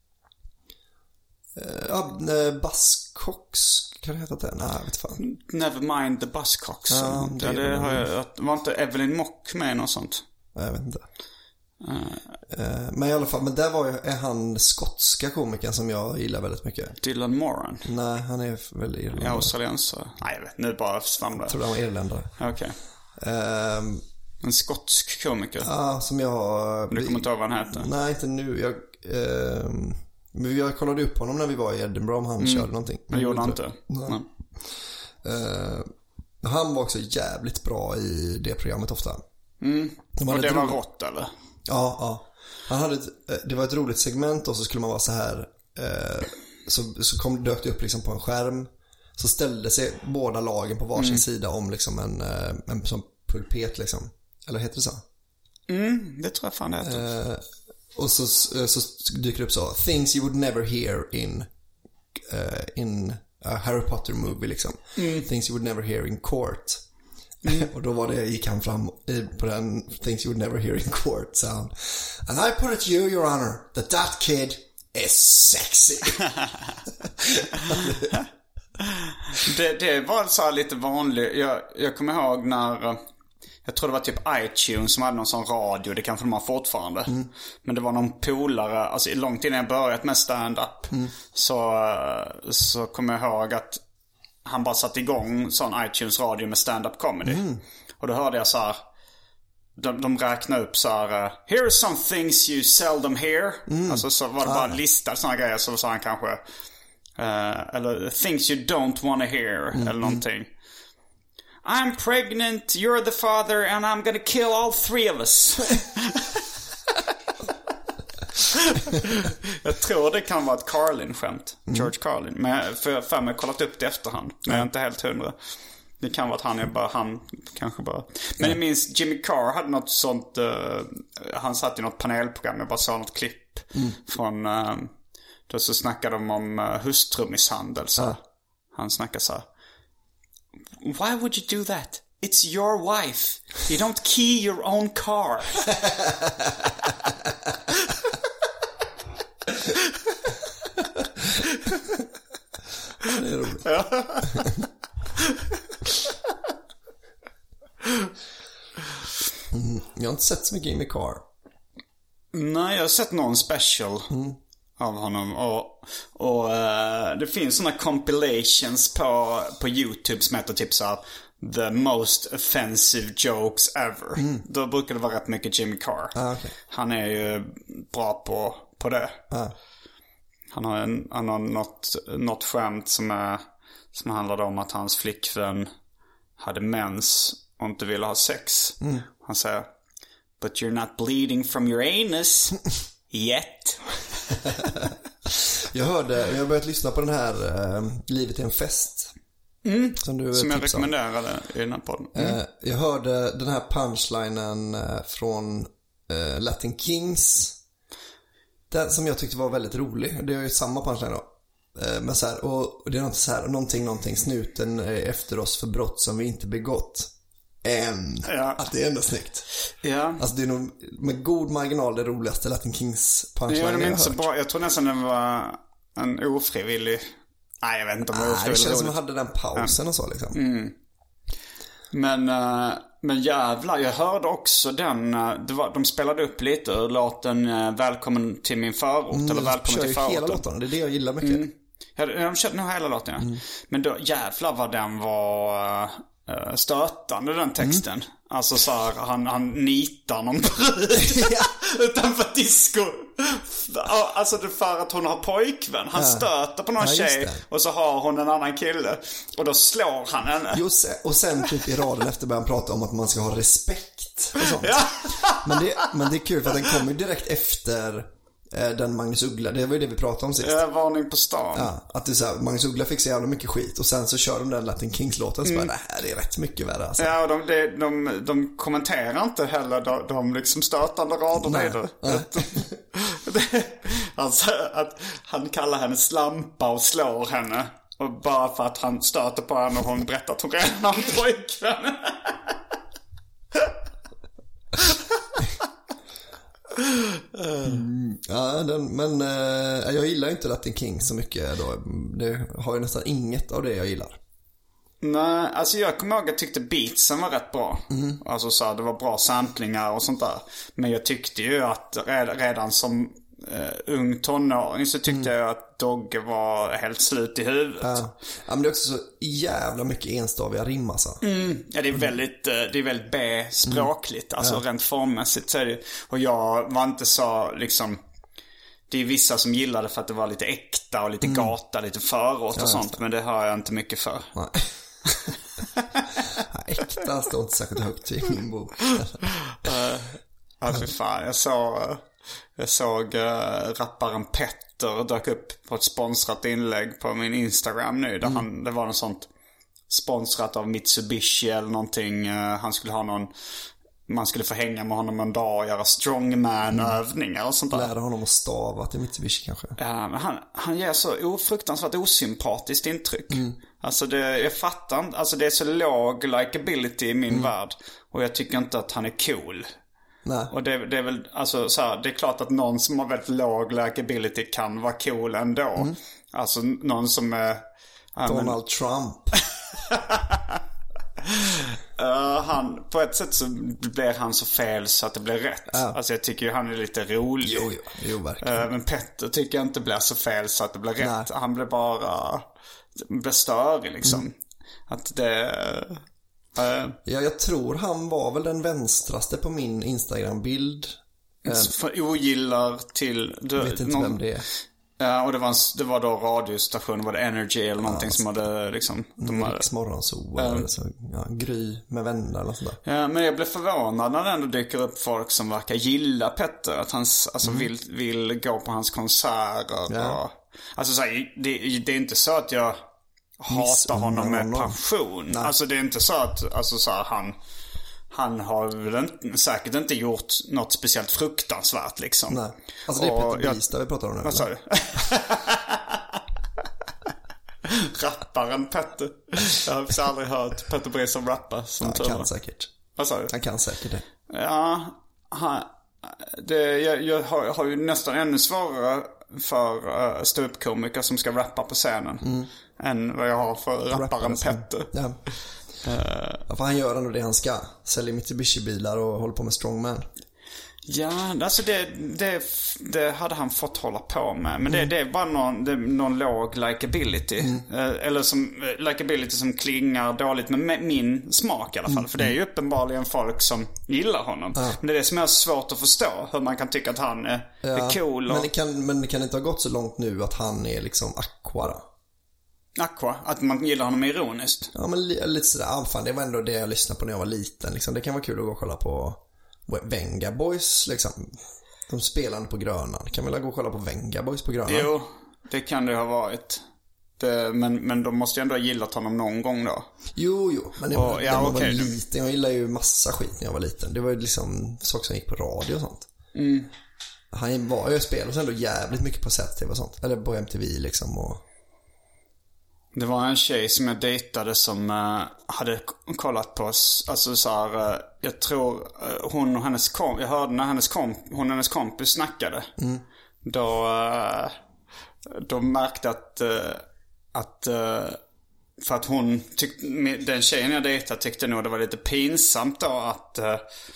Speaker 5: Ja, uh, Buzzcocks, kan det heta det? Nej, jag vet fan.
Speaker 4: Never mind the Buzzcocks.
Speaker 5: Ja,
Speaker 4: det, ja, det har jag, var inte Evelyn Mock med något sånt?
Speaker 5: Nej, jag vet inte.
Speaker 4: Uh.
Speaker 5: Uh, men i alla fall, men där var ju, är han skotska komikern som jag gillar väldigt mycket.
Speaker 4: Dylan Moran?
Speaker 5: Nej, han är väl irländare.
Speaker 4: Ja, australiensare. Nej, jag vet, nu bara svamlar.
Speaker 5: Jag tror han var irländare.
Speaker 4: Okej. Okay.
Speaker 5: Uh,
Speaker 4: en skotsk komiker?
Speaker 5: Ja, uh, som jag...
Speaker 4: Du kommer inte ihåg vad han heter?
Speaker 5: Nej, inte nu. Jag... Uh, Men jag kollade upp honom när vi var i Edinburgh om han mm. körde någonting.
Speaker 4: Men gjorde han inte.
Speaker 5: Nej. Uh, han var också jävligt bra i det programmet ofta.
Speaker 4: Mm. De och det var roligt... rått eller?
Speaker 5: Ja, ja. Han hade ett, det var ett roligt segment och så skulle man vara så här. Uh, så, så kom, dök det upp liksom på en skärm. Så ställde sig båda lagen på varsin mm. sida om liksom en, en sån pulpet liksom. Eller heter det så?
Speaker 4: Mm, det tror jag fan det heter. Uh,
Speaker 5: Och så, så dyker det upp så things you would never hear in uh, in a Harry Potter movie liksom. Mm. Things you would never hear in court. Mm. Och då var det, gick han fram på den things you would never hear in court, så han, and I put it to you, your honor, that that kid is sexy.
Speaker 4: det, det var så här lite vanligt. Jag, jag kommer ihåg när... Jag tror det var typ iTunes som hade någon sån radio. Det kanske de har fortfarande. Mm. Men det var någon polare. Alltså långt innan jag börjat med stand-up. Mm. Så, så kommer jag ihåg att han bara satt igång sån iTunes radio med stand-up comedy. Mm. Och då hörde jag så här. De, de räknade upp så här. Here are some things you seldom hear. Mm. Alltså så var det bara ah. listad såna grejer. Så sa han kanske. Uh, eller things you don't wanna hear. Mm. Eller någonting. I'm pregnant, you're the father, and I'm gonna kill all three of us. Jag tror det kan vara ett Carlin-skämt. Mm. George Carlin. Men för, för mig har kollat upp det efterhand. Men jag är inte helt hundra. Det kan vara att han är bara, han kanske bara. Men jag minns Jimmy Carr hade något sånt. Uh, han satt i något panelprogram. Jag bara sa något klipp. Mm. Från, uh, då så snackade de om uh, hustrumisshandel. Så ah. Han snackade så här. Why would you do that? It's your wife. You don't key your own car.
Speaker 5: Det är roligt. Mm, jag har inte sett så mycket Jimmy Carr.
Speaker 4: Nej, jag har sett någon special mm. av honom. Och, och uh, det finns såna compilations på, på YouTube som heter typ så här The most offensive jokes ever. Mm. Då brukar det vara rätt mycket Jimmy Carr.
Speaker 5: Ah, okay.
Speaker 4: Han är ju bra på, på det.
Speaker 5: Ah.
Speaker 4: Han har, en, han har något, något skämt som, är, som handlade om att hans flickvän hade mens och inte ville ha sex.
Speaker 5: Mm.
Speaker 4: Han säger: But you're not bleeding from your anus yet.
Speaker 5: Jag hörde, jag har börjat lyssna på den här uh, Livet är en fest.
Speaker 4: Mm.
Speaker 5: Som, du
Speaker 4: som jag rekommenderade i den här podden.
Speaker 5: Mm. Uh, jag hörde den här punchlinen uh, från uh, Latin Kings. Den som jag tyckte var väldigt rolig. Det är ju samma punchline då. Uh, men så här, och, och det är något så här, någonting, någonting, snuten är efter oss för brott som vi inte begått. Än.
Speaker 4: Ja.
Speaker 5: Att det är ändå snyggt.
Speaker 4: Ja.
Speaker 5: Alltså det är nog med god marginal det roligaste Latin Kings punchline
Speaker 4: jag,
Speaker 5: jag har
Speaker 4: inte så
Speaker 5: hört.
Speaker 4: bra. Jag tror nästan den var en ofrivillig. Nej, jag vet inte om det var ofrivillig.
Speaker 5: Det känns som att man hade den pausen och så liksom.
Speaker 4: Mm. Men, uh, men jävlar, jag hörde också den, uh, det var, de spelade upp lite ur låten uh, Välkommen till min förort. Mm, eller Välkommen till förorten.
Speaker 5: Hela låten, det är det jag gillar mycket.
Speaker 4: Mm. Ja, de körde nog hela låten, ja. Mm. Men då, jävlar vad den var uh, stötande, den texten. Mm. Alltså så här, han, han nitar någon brud utanför disco. Alltså det för att hon har pojkvän. Han ja. stöter på någon ja, tjej och så har hon en annan kille. Och då slår han henne.
Speaker 5: Jo, och sen typ i raden efter börjar han prata om att man ska ha respekt och sånt.
Speaker 4: Ja.
Speaker 5: Men, det, men det är kul för att den kommer direkt efter eh, den Magnus Uggla. Det var ju det vi pratade om sist.
Speaker 4: Ja, Varning på stan.
Speaker 5: Ja, att det är så här, Magnus Uggla fick så jävla mycket skit. Och sen så kör de den Latin Kings-låten. Så mm. bara, det här är rätt mycket värre alltså.
Speaker 4: Ja, och de, de, de, de kommenterar inte heller de, de liksom stötande raderna i det. Alltså att han kallar henne slampa och slår henne. Och bara för att han stöter på henne och hon berättar att hon redan har en pojkvän.
Speaker 5: Mm, ja, den, men eh, jag gillar inte Latin King så mycket då. Det har ju nästan inget av det jag gillar.
Speaker 4: Nej, alltså jag kommer ihåg att jag tyckte beatsen var rätt bra. Mm. Alltså så här, det var bra samplingar och sånt där. Men jag tyckte ju att redan, redan som uh, ung tonåring så tyckte mm. jag att Dogge var helt slut i huvudet.
Speaker 5: Ja. Ja, men det är också så jävla mycket enstaviga rim alltså.
Speaker 4: Mm. Ja, det är väldigt, uh, det är väldigt B-språkligt. Mm. Alltså ja. Rent formmässigt så är det. Och jag var inte så liksom... Det är vissa som gillar det för att det var lite äkta och lite mm. gata, lite förort och ja, sånt. Men det har jag inte mycket för.
Speaker 5: Nej. Äkta står inte särskilt högt i min bok.
Speaker 4: Ja, för fan. Jag såg, jag såg uh, rapparen Petter dök upp på ett sponsrat inlägg på min Instagram nu. Där mm. han, det var något sånt sponsrat av Mitsubishi eller någonting. Uh, han skulle ha någon... Man skulle få hänga med honom en dag och göra strongman-övningar och sånt där.
Speaker 5: Lära honom att stava till Mitsubishi kanske.
Speaker 4: Ja, men han, han ger så ofruktansvärt osympatiskt intryck. Mm. Alltså det, jag fattar inte, alltså det är så låg likability i min mm. värld. Och jag tycker inte att han är cool.
Speaker 5: Nej.
Speaker 4: Och det, det är väl, alltså så här, det är klart att någon som har väldigt låg likability kan vara cool ändå. Mm. Alltså någon som är...
Speaker 5: Donald
Speaker 4: men,
Speaker 5: Trump.
Speaker 4: Uh, han, på ett sätt så blir han så fel så att det blir rätt. Ja. Alltså jag tycker ju han är lite rolig.
Speaker 5: Jo, jo, jo verkligen.
Speaker 4: Uh, men Petter tycker jag inte blir så fel så att det blir rätt. Nej. Han blir bara blir störig liksom. Mm. Att det uh,
Speaker 5: Ja, jag tror han var väl den vänstraste på min Instagram-bild.
Speaker 4: För ogillar till du,
Speaker 5: Jag vet inte någon, vem det är.
Speaker 4: Ja, och det var, en, det var då radiostation, var det Energy eller någonting ja, som hade liksom...
Speaker 5: De hade, Riksmorgonso eller um, så, ja, Gry med vänner eller sådär.
Speaker 4: Ja, men jag blev förvånad när det ändå dyker upp folk som verkar gilla Petter. Att han alltså, mm. vill, vill gå på hans konserter. Ja. Och, alltså så här, det, det är inte så att jag hatar honom med honom. passion. Nej. Alltså det är inte så att alltså, så här, han... Han har väl inte, säkert inte gjort något speciellt fruktansvärt liksom.
Speaker 5: Nej. Alltså det är och Petter Beast vi pratar om nu.
Speaker 4: Vad sa du? Rapparen Petter. Jag har faktiskt aldrig hört Petter Beast som rappar. Som
Speaker 5: ja, han kan säkert.
Speaker 4: Vad sa du?
Speaker 5: Han kan säkert det.
Speaker 4: Ja, han, det, jag, jag har, har ju nästan ännu svårare för uh, ståuppkomiker som ska rappa på scenen. Mm. Än vad jag har för rapparen Petter.
Speaker 5: Ja.
Speaker 4: Uh,
Speaker 5: ja, för han gör ändå det han ska. Säljer Mitsubishi-bilar och håller på med strongman.
Speaker 4: Ja, alltså det, det, det hade han fått hålla på med. Men det, mm. det är bara någon, det är någon låg likability. Mm. Eller som, likability som klingar dåligt med min smak i alla fall. Mm. För det är ju uppenbarligen folk som gillar honom. Ja. Men det är det som är svårt att förstå. Hur man kan tycka att han är, ja. är cool. Och...
Speaker 5: Men, det kan, men det kan inte ha gått så långt nu att han är liksom Aqua då?
Speaker 4: Aqua? Att man gillar honom ironiskt?
Speaker 5: Ja, men lite sådär. Ah, fan, det var ändå det jag lyssnade på när jag var liten. Liksom. Det kan vara kul att gå och kolla på Venga Boys liksom. De spelande på Grönan. Kan väl gå och kolla på Venga Boys på Grönan?
Speaker 4: Jo, det kan det ha varit. Det, men, men de måste ju ändå ha gillat honom någon gång då.
Speaker 5: Jo, jo. Men jag,
Speaker 4: och, ja,
Speaker 5: jag
Speaker 4: okay.
Speaker 5: var liten. Jag gillade ju massa skit när jag var liten. Det var ju liksom saker som gick på radio och sånt.
Speaker 4: Mm.
Speaker 5: Han var ju spelade så ändå jävligt mycket på Z T V och sånt. Eller på M T V liksom och...
Speaker 4: Det var en tjej som jag dejtade som uh, hade kollat på oss. Alltså så här, uh, jag tror uh, hon och hennes kom, jag hörde när hennes kom, hon och hennes kompis snackade. Mm. Då uh, då märkte att uh, att uh, för att hon tyckte, den tjejen jag dejtade tyckte nog det var lite pinsamt då att uh,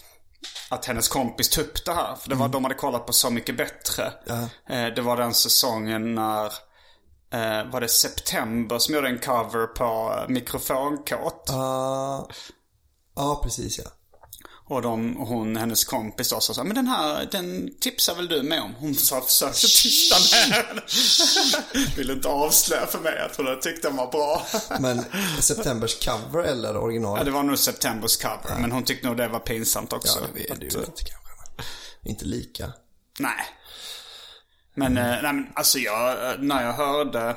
Speaker 4: att hennes kompis tog upp det här. För det var, mm. de hade kollat på Så mycket bättre. Uh. Uh, det var den säsongen när Uh, var det September som gjorde en cover på uh, Mikrofonkåt?
Speaker 5: Ja, uh, ja precis ja.
Speaker 4: Och de, hon, hennes kompis då sa så, men den här, den tipsar väl du med om? Hon sa försökte tysta med. Vill inte avslöja för mig att hon tyckte den var bra.
Speaker 5: Men Septembers cover eller original?
Speaker 4: Ja, det var nog Septembers cover, ja. Men hon tyckte nog det var pinsamt också.
Speaker 5: Ja, det är det ju inte kanske. Inte lika.
Speaker 4: Nej. Men, mm. eh, nej, men alltså jag, när jag hörde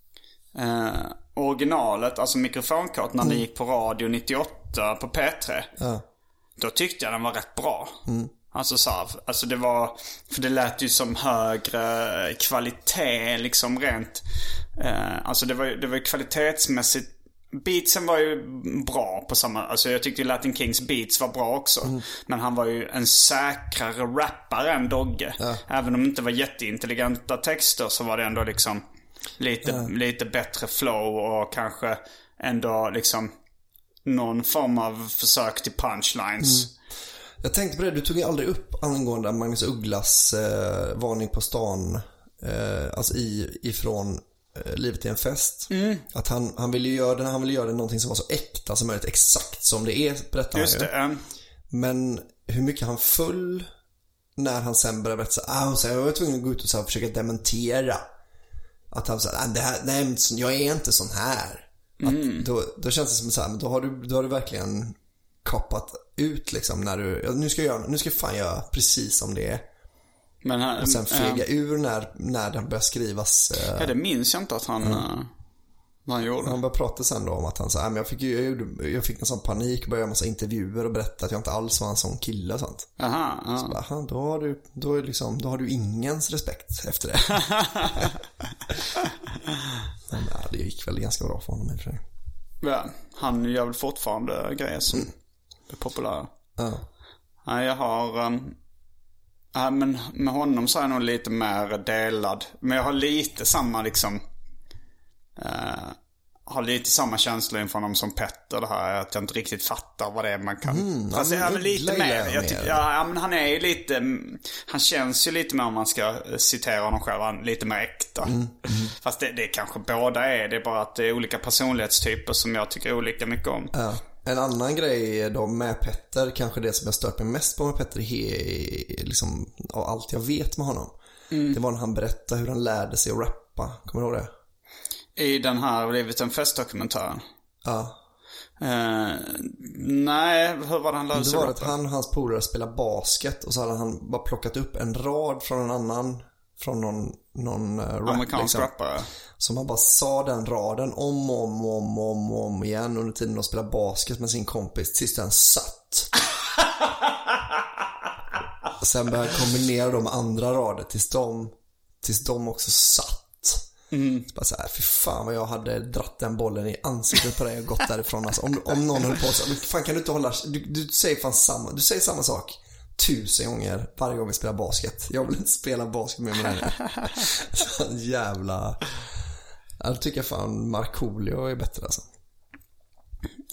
Speaker 4: eh, originalet, alltså Mikrofonkåt, när mm. det gick på radio nittioåtta på P tre,
Speaker 5: ja.
Speaker 4: Då tyckte jag den var rätt bra.
Speaker 5: Mm.
Speaker 4: Alltså så här, alltså det var, för det lät ju som högre kvalitet liksom rent, eh, alltså det var ju det var ju kvalitetsmässigt. Beatsen var ju bra på samma... Alltså jag tyckte Latin Kings beats var bra också. Mm. Men han var ju en säkrare rappare än Dogge.
Speaker 5: Ja.
Speaker 4: Även om det inte var jätteintelligenta texter så var det ändå liksom lite, ja. lite bättre flow och kanske ändå liksom någon form av försök till punchlines. Mm.
Speaker 5: Jag tänkte på det, du tog ju aldrig upp angående Magnus Ugglas eh, varning på stan. Eh, alltså i, ifrån... Livet är en fest.
Speaker 4: Mm.
Speaker 5: Att han, han ville göra det, han ville göra det någonting som var så äkta som möjligt, exakt som det är, berättar
Speaker 4: Just det,
Speaker 5: han ju. Men hur mycket han full när han sen började berätta, ah, så jag var tvungen att gå ut och så här, försöka dementera att han sa, ah, det här, nej, jag är inte sån här.
Speaker 4: Mm.
Speaker 5: Att då, då känns det som så här, men då har du, då har du verkligen kappat ut liksom när du, nu ska jag göra, nu ska jag fan göra precis som det är.
Speaker 4: Men han,
Speaker 5: och sen fega äh, ur när, när den börjar skrivas. Äh,
Speaker 4: ja, det minns jag inte att han, mm. äh, vad han gjorde.
Speaker 5: Han började prata sen då om att han sa, men jag fick ju, jag, jag fick en sån panik och började göra massa intervjuer och berätta att jag inte alls var en sån kille och sånt.
Speaker 4: Aha, aha.
Speaker 5: Så bara, aha, då har du, då är liksom, då har du ingens respekt efter det. Men ja, det gick väl ganska bra för honom i och för sig.
Speaker 4: Ja, han gör väl fortfarande grejer som mm. är populära.
Speaker 5: Ja.
Speaker 4: Ja, jag har... Um... Ja, men med honom så är jag nog lite mer delad. Men jag har lite samma liksom uh, har lite samma känsla inför honom som Petter. Det här att jag inte riktigt fattar vad det är man kan
Speaker 5: mm,
Speaker 4: alltså, ja, men lite mer jag tycker, ja, men han är ju lite, han känns ju lite mer, om man ska citera honom själv, han lite mer äkta.
Speaker 5: mm, mm.
Speaker 4: Fast det, det kanske båda är. Det är bara att det är olika personlighetstyper som jag tycker olika mycket om.
Speaker 5: Ja. En annan grej då med Petter, kanske det som jag stört mig mest på med Petter är liksom av allt jag vet med honom. Mm. Det var när han berättade hur han lärde sig att rappa. Kommer du ihåg det?
Speaker 4: I den här Livet en fest-dokumentären?
Speaker 5: Ja.
Speaker 4: Uh, nej, hur var det han lärde sig
Speaker 5: rappa?
Speaker 4: Det
Speaker 5: var att han och hans polare spelade basket och så hade han bara plockat upp en rad från en annan, från någon, någon uh, rap,
Speaker 4: amerikansk
Speaker 5: liksom.
Speaker 4: rappare.
Speaker 5: Så man bara sa den raden om och om och om, om, om igen under tiden de spelade basket med sin kompis tills den satt. Och sen började jag kombinera de andra rader tills de, tills de också satt.
Speaker 4: Mm.
Speaker 5: Så bara så här, fy fan vad jag hade dratt den bollen i ansiktet på dig och gått därifrån. Alltså, om, om någon höll på så, fan kan du inte hålla, du, du säger fan samma, du säger samma sak tusen gånger varje gång vi spelar basket. Jag vill inte spela basket med mig längre. Så jävla... Jag tycker fan Markoolio är bättre alltså.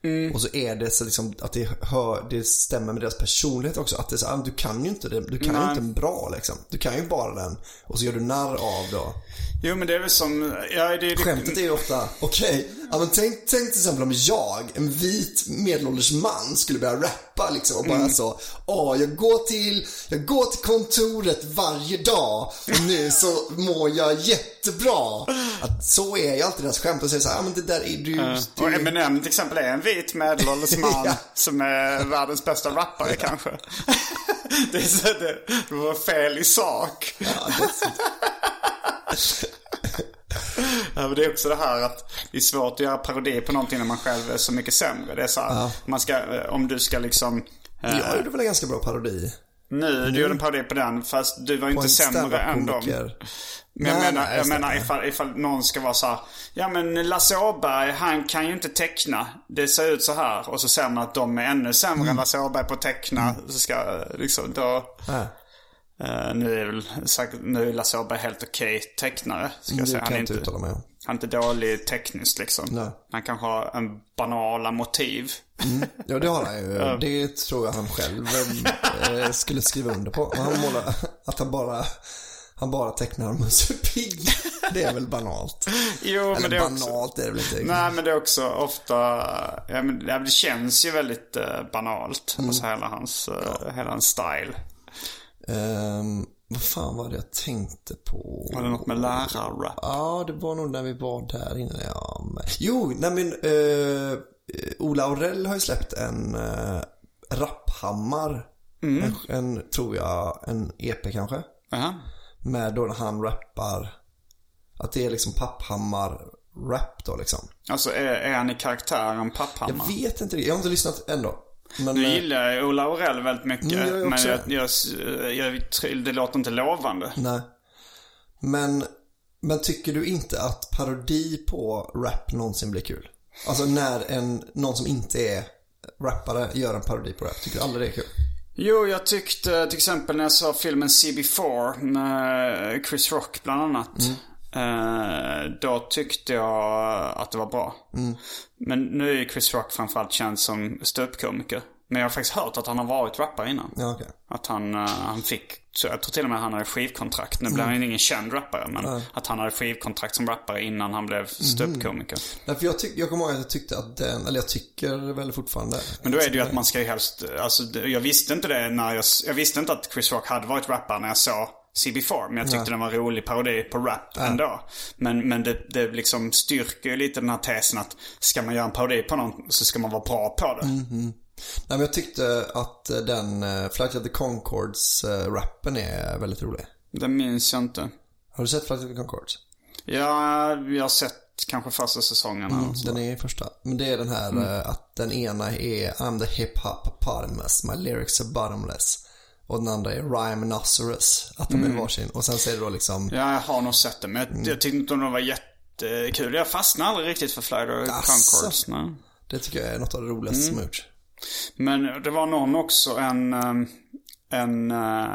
Speaker 5: Mm. Och så är det så liksom att det, hör, det stämmer med deras personlighet också. Att det är så, du kan ju inte det, du kan Nej. ju inte en bra liksom. Du kan ju bara den. Och så gör du narr av då.
Speaker 4: Jo, men det är väl som... Ja, det, det...
Speaker 5: Skämtet är ju ofta, okej, okay, ja, men tänk, tänk till exempel om jag, en vit medelålders man, skulle börja rappa liksom och bara mm. så, åh, jag går till jag går till kontoret varje dag och nu så mår jag jättebra. Att så är jag alltid deras skämt och säger så här, ja men det där är du... Uh, du...
Speaker 4: Och Eminem till exempel är en vit medelålders man ja. som är världens bästa rappare ja. kanske. Det är så det, det var fel i sak. Ja, det är så... Ja, men det är också det här att det är svårt att göra parodi på någonting när man själv är så mycket sämre. Det är så här, ja. man ska, om du ska liksom
Speaker 5: eh, Jag gjorde väl en ganska bra parodi.
Speaker 4: Nu, du gjorde en parodi på den, fast du var ju inte sämre än dem. Men jag nej, menar, nej, jag menar ifall, ifall någon ska vara så här, ja men Lasse Åberg, han kan ju inte teckna. Det ser ut så här. Och så ser man att de är ännu sämre mm. än Lasse Åberg på att teckna. Mm. Så ska liksom då... Ja. Uh, nu är väl säkert, nu är Lasse Åberg helt okej okay tecknare ska jag säga. Han är inte,
Speaker 5: inte han
Speaker 4: är inte dålig tekniskt liksom. Nej. Han kan ha en banala motiv.
Speaker 5: Mm. Ja, det har han ju. Det tror jag han själv äh, skulle skriva under på. Han målar, att han bara han bara tecknar Musse Pigg. Det är väl banalt.
Speaker 4: Jo,
Speaker 5: Eller
Speaker 4: men det är
Speaker 5: banalt
Speaker 4: också,
Speaker 5: är det väl inte.
Speaker 4: Nej, men det är också ofta ja, men det känns ju väldigt uh, banalt. Mm. Alltså hela hans uh, ja. hela hans style.
Speaker 5: Um, vad fan var det jag tänkte på?
Speaker 4: Var det något med lärarrap?
Speaker 5: Ja, det var nog när vi var där inne. Ja, men... Jo, nej men uh, Ola Aurell har ju släppt en uh, raphammar. Mm. En, en, tror jag, en E P kanske. Uh-huh. Med då när han rappar. Att det är liksom Papphammar-rap då liksom.
Speaker 4: Alltså är, är han i karaktären Papphammar?
Speaker 5: Jag vet inte det, jag har inte lyssnat ändå. Men,
Speaker 4: du gillar Ola Aurell väldigt mycket.
Speaker 5: Mm, jag
Speaker 4: men jag, jag, jag, jag, det låter inte lovande.
Speaker 5: Nej. Men, men tycker du inte att parodi på rap någonsin blir kul? Alltså när en, någon som inte är rappare gör en parodi på rap. Tycker du aldrig det är kul?
Speaker 4: Jo, jag tyckte till exempel när jag såg filmen C B four med Chris Rock bland annat. Mm. Uh, då tyckte jag att det var bra. Mm. Men nu är Chris Rock framförallt känd som ståuppkomiker. Men jag har faktiskt hört att han har varit rappare innan.
Speaker 5: Ja, okay. Att
Speaker 4: han, uh, han fick, så jag tror till och med att han hade skivkontrakt. Nu blev han mm. ingen känd rappare, men mm. att han hade skivkontrakt som rappare innan han blev ståuppkomiker. Mm.
Speaker 5: Därför jag, tyck, jag kommer ihåg att jag tyckte att den, eller jag tycker väl fortfarande.
Speaker 4: Men då är det ju att man ska ju helst, alltså jag visste inte det när jag, jag visste inte att Chris Rock hade varit rappare när jag såg C B four, men jag tyckte ja. den var en rolig parodi på rap ja. ändå. Men, men det, det liksom styrker ju lite den här tesen att ska man göra en parodi på någon så ska man vara bra på det.
Speaker 5: Mm-hmm. Nej, men jag tyckte att den uh, Flight of the Conchords uh, rappen är väldigt rolig.
Speaker 4: Den minns jag inte.
Speaker 5: Har du sett Flight of the Conchords?
Speaker 4: Ja, jag har sett kanske första säsongerna.
Speaker 5: Mm, den är första. Men det är den här mm. uh, att den ena är I'm the hip-hop Parmus, my lyrics are bottomless. Och den andra är Rhymenosaurus. Att de mm. är varsin. Och sen ser det då liksom...
Speaker 4: Ja, jag har nog sett det. Men jag, mm. jag tyckte inte de var jättekul. Jag fastnade aldrig riktigt för Flight of the Conchords. Nej.
Speaker 5: Det tycker jag är något av det roligaste mm. som gjort.
Speaker 4: Men det var någon också, en, en,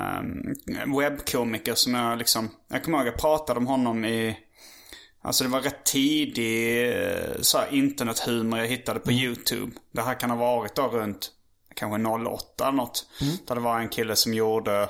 Speaker 4: en webbkomiker som jag liksom... Jag kommer ihåg, jag pratade om honom i... Alltså det var rätt tidig så här internethumor jag hittade på mm. YouTube. Det här kan ha varit då runt... kanske noll åtta eller något. Mm. Där det var en kille som gjorde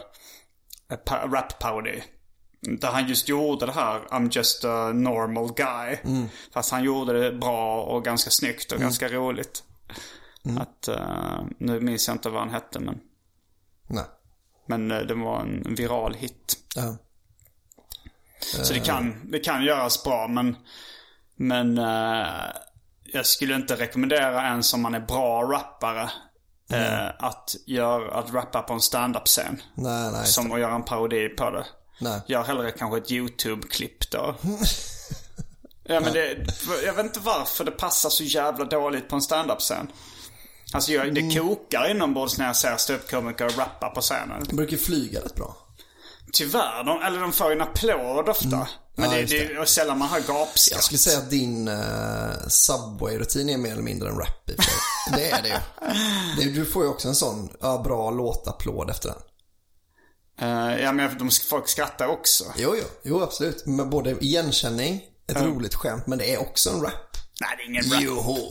Speaker 4: pa- rap-parody. Där han just gjorde det här I'm just a normal guy. Mm. Fast han gjorde det bra och ganska snyggt och mm. ganska roligt. Mm. Att, uh, nu minns jag inte vad han hette, men...
Speaker 5: Nej.
Speaker 4: Men uh, det var en viral hit.
Speaker 5: Ja.
Speaker 4: Så uh. det, kan, det kan göras bra, men... Men uh, jag skulle inte rekommendera en som man är bra rappare... Mm. Eh, att göra att rappa på en stand-up-scen.
Speaker 5: Nej, nej,
Speaker 4: som att göra en parodi på det.
Speaker 5: Nej.
Speaker 4: Gör hellre kanske ett YouTube-klipp då. Ja, men det, jag vet inte varför det passar så jävla dåligt på en stand-up-scen. Alltså jag, det kokar inombords när jag ser ståuppkomiker och rappa på scenen.
Speaker 5: De brukar flyga rätt bra.
Speaker 4: Tyvärr, de, eller de får en applåd ofta. Mm. Men ja, det, det är sällan man har gapskratt.
Speaker 5: Jag skulle säga att din uh, Subway-rutin är mer eller mindre en rap i för. Det är det ju. Det, du får ju också en sån uh, bra låtapplåd efter den.
Speaker 4: Uh, ja, men de, folk skrattar också.
Speaker 5: Jo, jo, jo absolut. Men både igenkänning, ett uh. roligt skämt, men det är också en rap.
Speaker 4: Nej, det är ingen rap.
Speaker 5: Joho.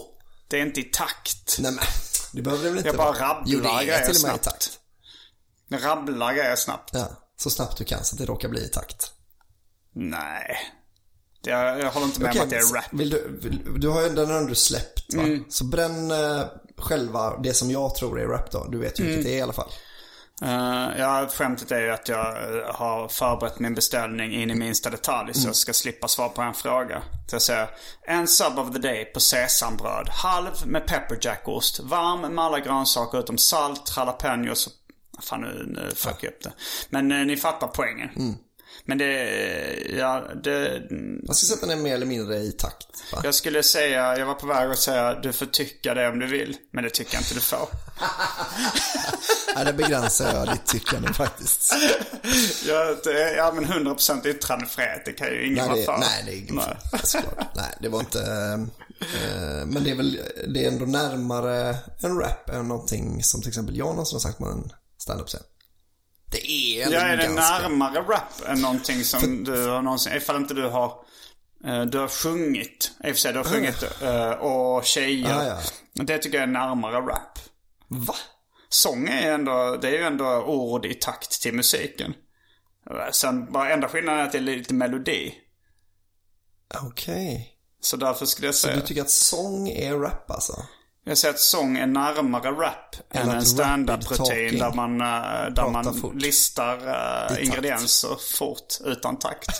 Speaker 4: Det är inte i takt.
Speaker 5: Nej men, det behöver det väl inte
Speaker 4: jag bara
Speaker 5: vara.
Speaker 4: rabblar
Speaker 5: Jo, det är
Speaker 4: grejer
Speaker 5: till och med
Speaker 4: snabbt.
Speaker 5: i takt.
Speaker 4: Jag rabblar grejer snabbt.
Speaker 5: Ja, så snabbt du kan så att det råkar bli i takt.
Speaker 4: Nej. Jag, jag håller inte med
Speaker 5: okay,
Speaker 4: om att det är rap.
Speaker 5: Vill du, vill, du har ju den har du släppt va? Mm. Så bränn uh, själva det som jag tror är rap då. Du vet ju mm. vilket det är i alla fall.
Speaker 4: Uh, ja, skämtet är ju att jag har förberett min beställning in i minsta detalj så mm. jag ska slippa svara på en fråga. Så jag säger, en sub of the day på sesambröd, halv med pepperjackost, varm med alla grönsaker utom salt, jalapenos och... Fan, nu, nu fuck jag upp det. Men uh, ni fattar poängen. Mm. Men det, ja, det...
Speaker 5: Man ska sätta den mer eller mindre i takt, va?
Speaker 4: Jag skulle säga, jag var på väg att säga, du får tycka det om du vill. Men det tycker jag inte du får.
Speaker 5: Ja, det begränsar jag ditt tyckande faktiskt.
Speaker 4: Ja, det, ja men hundra procent yttrandefrihet, det kan ju ingen vara för.
Speaker 5: Nej, det är ingen nej. För. Nej, det var inte... Eh, men det är väl det är ändå närmare en rap än någonting som till exempel jag någonsin har sagt med en stand-up-scen. Det är
Speaker 4: ja, är det
Speaker 5: ganska...
Speaker 4: närmare rap än någonting som för... du har någonsin... Ifall inte du har... Du har sjungit. I och för sig, du har sjungit uh, och tjejer. Ah, ja. Det tycker jag är närmare rap.
Speaker 5: Va?
Speaker 4: Sång är ändå... Det är ju ändå ord i takt till musiken. Sen bara enda skillnaden är att det är lite melodi.
Speaker 5: Okej. Okay.
Speaker 4: Så därför skulle jag säga...
Speaker 5: Så du tycker att sång är rap alltså?
Speaker 4: Jag säger att sång är närmare rap än en stand-up-rutin där man, där man fort. listar uh, ingredienser fort utan takt.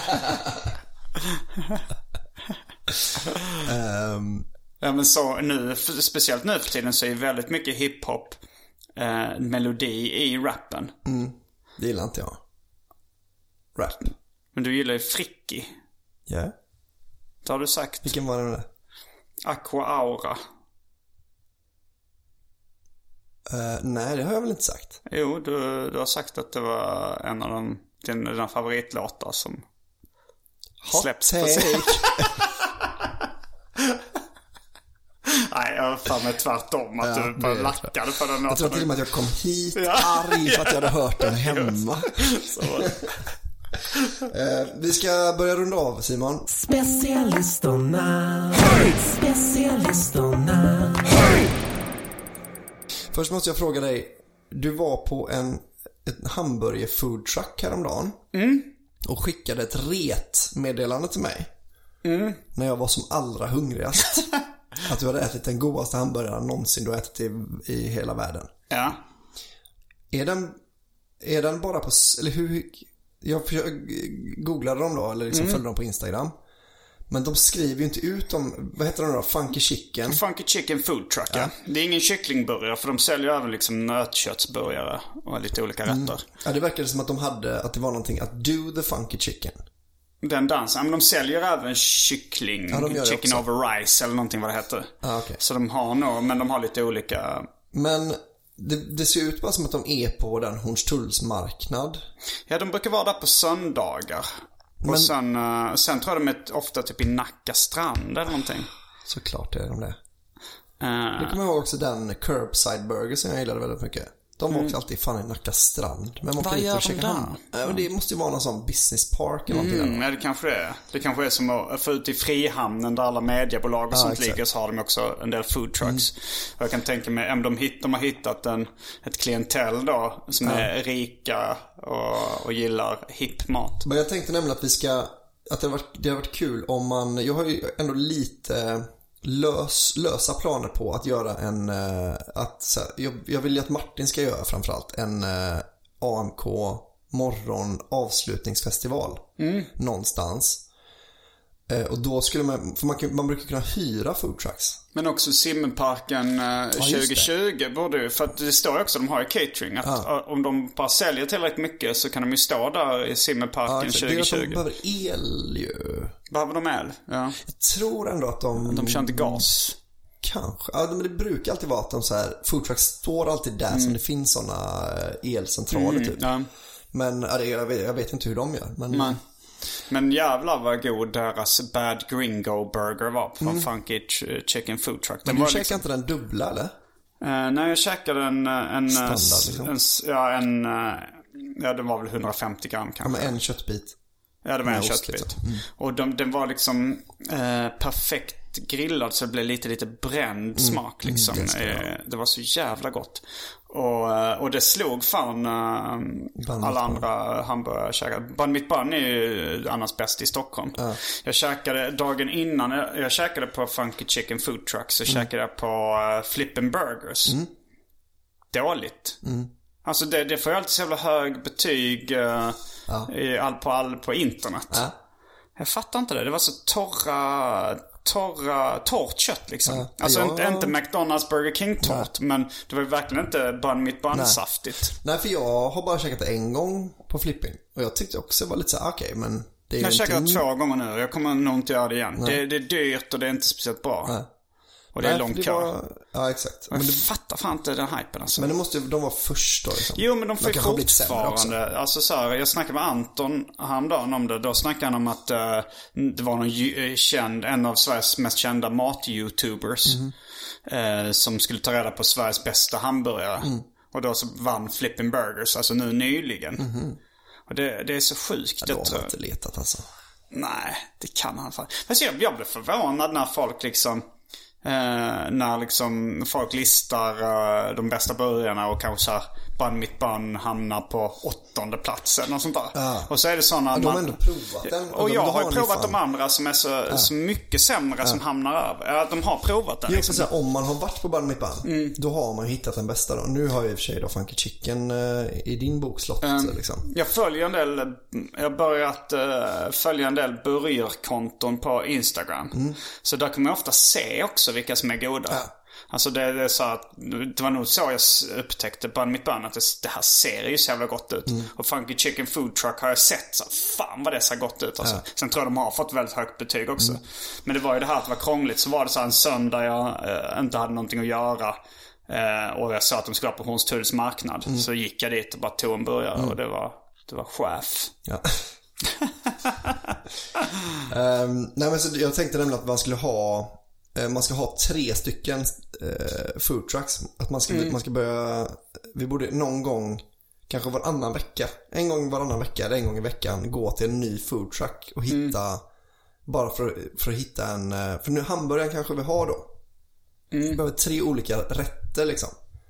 Speaker 4: um. Ja, men så nu, speciellt nu för tiden så är väldigt mycket hiphop uh, melodi i rappen.
Speaker 5: Mm. Det gillar inte jag. Rap.
Speaker 4: Men du gillar ju Fricky.
Speaker 5: Ja. Yeah.
Speaker 4: Det har du sagt.
Speaker 5: Vilken var det med det?
Speaker 4: Aqua Aura.
Speaker 5: Uh, nej, det har jag väl inte sagt.
Speaker 4: Jo, du, du har sagt att det var en av de, dina, dina favoritlåtar som
Speaker 5: Hot
Speaker 4: släpps
Speaker 5: take.
Speaker 4: på sig. Nej, jag har fan med tvärtom att ja, du bara lackade på den låten.
Speaker 5: Jag tror till och med att jag kom hit arg för att jag hade hört den hemma.
Speaker 4: Så.
Speaker 5: uh, vi ska börja runda av, Simon.
Speaker 11: Specialisterna. Specialisterna.
Speaker 5: Först måste jag fråga dig, du var på en ett hamburger food truck häromdagen
Speaker 4: mm.
Speaker 5: och skickade ett ret-meddelande till mig
Speaker 4: mm.
Speaker 5: när jag var som allra hungrigast. Att du hade ätit den godaste hamburgaren någonsin du har ätit i, i hela världen.
Speaker 4: Ja.
Speaker 5: Är den, är den bara på, eller hur, jag googlade dem då, eller liksom mm. följde dem på Instagram. Men de skriver ju inte ut om, vad heter de då? Funky Chicken.
Speaker 4: Funky Chicken Food Truck, ja. ja. Det är ingen kycklingburgare, för de säljer även liksom nötköttsburgare och lite olika rätter. Mm.
Speaker 5: Ja, det verkade som att de hade, att det var någonting att do the Funky Chicken.
Speaker 4: Den dansen, men de säljer även kyckling, ja, chicken over rice eller någonting vad det heter.
Speaker 5: Ah, okay.
Speaker 4: Så de har nog, men de har lite olika.
Speaker 5: Men det, det ser ut bara som att de är på den Hornstullsmarknad.
Speaker 4: Ja, de brukar vara där på söndagar. Men... Och sen, uh, sen tror jag de är ofta typ i Nacka strand eller någonting.
Speaker 5: Såklart är de det.
Speaker 4: Uh...
Speaker 5: Det kommer jag ihåg också den Curbside Burger som jag gillade väldigt mycket. De var mm. också alltid fan i Nacka strand. Men man
Speaker 4: vad gör de där?
Speaker 5: Ja, det måste ju vara någon sån business park eller någonting.
Speaker 4: Mm, ja, det kanske är. Det kanske är som att få ut i Frihamnen där alla mediebolag och ah, sånt exakt. ligger, så har de också en del food trucks. Mm. Och jag kan tänka mig, om de, hitt, de har hittat en, ett klientell då som ja. är rika och, och gillar hipp mat.
Speaker 5: Men jag tänkte nämligen att vi ska, att det har varit, det har varit kul om man, jag har ju ändå lite... Lös, lösa planer på att göra en att, så här, jag, jag vill ju att Martin ska göra framförallt en eh, A M K morgon avslutningsfestival
Speaker 4: mm.
Speaker 5: någonstans. Eh, och då skulle man, för man, man brukar kunna hyra food trucks.
Speaker 4: Men också Simmenparken eh, ja, tjugo tjugo borde ju, för att det står också, de har ju catering, att ja. om de bara säljer tillräckligt mycket så kan de ju stå där i Simmenparken
Speaker 5: ja,
Speaker 4: tjugo tjugo.
Speaker 5: De behöver el ju.
Speaker 4: Behöver de el? Ja.
Speaker 5: Jag tror ändå att de...
Speaker 4: De kör inte gas.
Speaker 5: Kanske. Ja, men det brukar alltid vara att de så här, food trucks står alltid där mm. som det finns såna elcentraler mm, typ. Ja. Men ja, jag, vet, jag vet inte hur de gör. Men,
Speaker 4: Nej. men jävlar vad god deras Bad Gringo Burger var från mm. Funky Chicken Food Truck.
Speaker 5: Men den du käkade liksom... inte den dubbla eller?
Speaker 4: Uh, nej, jag käkade en... en
Speaker 5: Standard,
Speaker 4: en,
Speaker 5: liksom.
Speaker 4: en, ja, en... Ja, den var väl hundrafemtio gram kanske.
Speaker 5: Ja, med en köttbit.
Speaker 4: Ja, det var en köttbit. Liksom. Mm. Och de, den var liksom eh, perfekt grillad så det blev lite lite bränd smak liksom. Mm, det, det var så jävla gott. Och, och det slog fan uh, alla andra hamburgare. Bun mitt bun är ju annars bäst i Stockholm. Uh. Jag käkade dagen innan, jag, jag käkade på Funky Chicken Food Truck. Så mm. käkade jag på uh, Flippin' Burgers. Mm. Dåligt. Mm. Alltså det, det får ju alltid så jävla hög betyg uh, uh. I all, på, all, på internet. Uh. Jag fattar inte det. Det var så torra... Torra, torrt kött liksom. Ja, alltså jag... inte, inte McDonald's Burger King torrt. Nej. Men det var ju verkligen inte bun mitt bun-saftigt.
Speaker 5: Nej. Nej, för jag har bara käkat en gång på Flipping. Och jag tyckte också det var lite så okej, okay, men det är
Speaker 4: jag har käkat
Speaker 5: inte...
Speaker 4: två gånger nu. Jag kommer nog inte göra det igen. Det, det är dyrt och det är inte speciellt bra. Nej. Och det är lång kö.
Speaker 5: Var... Ja, exakt.
Speaker 4: Men
Speaker 5: men
Speaker 4: jag det... fattar fan inte den hypen alltså.
Speaker 5: Men det måste ju, de var först då liksom.
Speaker 4: Jo, men de får ju fortfarande. Alltså så här, jag snackade med Anton häromdagen om det. Då snackade han om att uh, det var någon känd, en av Sveriges mest kända mat-youtubers. Mm. Uh, som skulle ta reda på Sveriges bästa hamburgare. Mm. Och då så vann Flippin' Burgers, alltså nu nyligen. Mm. Och det, det är så sjukt.
Speaker 5: Ja, då har man inte letat alltså.
Speaker 4: Nej, det kan han fan. Fast jag, jag blev förvånad när folk liksom... Eh, när liksom folk listar eh, de bästa burgarna och kanske så här bun mitt bun hamnar på åttonde platsen och sånt där. Ja. Och så är det sådana
Speaker 5: ja, de har ändå provat den.
Speaker 4: Och, och de, jag har ju provat de andra som är så, ja. så mycket sämre ja. som hamnar över. Ja, de har provat den.
Speaker 5: Jo, liksom. Så om man har varit på bun mitt bun, mm. då har man hittat den bästa då. Nu har jag i och för sig då Funky Chicken eh, i din bokslott um, liksom. Jag
Speaker 4: följer en del jag har börjat uh, följa en del burgerkonton på Instagram. Mm. Så där kan man ofta se också vilka som är goda. Ja. Alltså det, det är så att det var nog så jag upptäckte bun mitt bun att det, det här ser ju så jävla gott ut. Mm. Och Funky Chicken Food Truck har jag sett så fan vad det ser gott ut alltså. Ja. Sen tror jag de har fått väldigt högt betyg också. Mm. Men det var ju det här att det var krångligt. Så var det så en söndag jag eh, inte hade någonting att göra. Eh, och jag sa att de skulle på Hornstulls marknad. Mm. Så gick jag dit och bara tog en burgare. Mm. Och det var, det var chef.
Speaker 5: Ja. um, nej men så jag tänkte nämligen att man skulle ha man ska ha tre stycken eh, food trucks. Att man ska, mm. man ska börja, vi borde någon gång, kanske varannan vecka, en gång varannan vecka eller en gång i veckan gå till en ny food truck och hitta, mm. bara för, för att hitta en, för nu hamburgaren kanske vi har då. Mm. Vi behöver tre olika rätter liksom.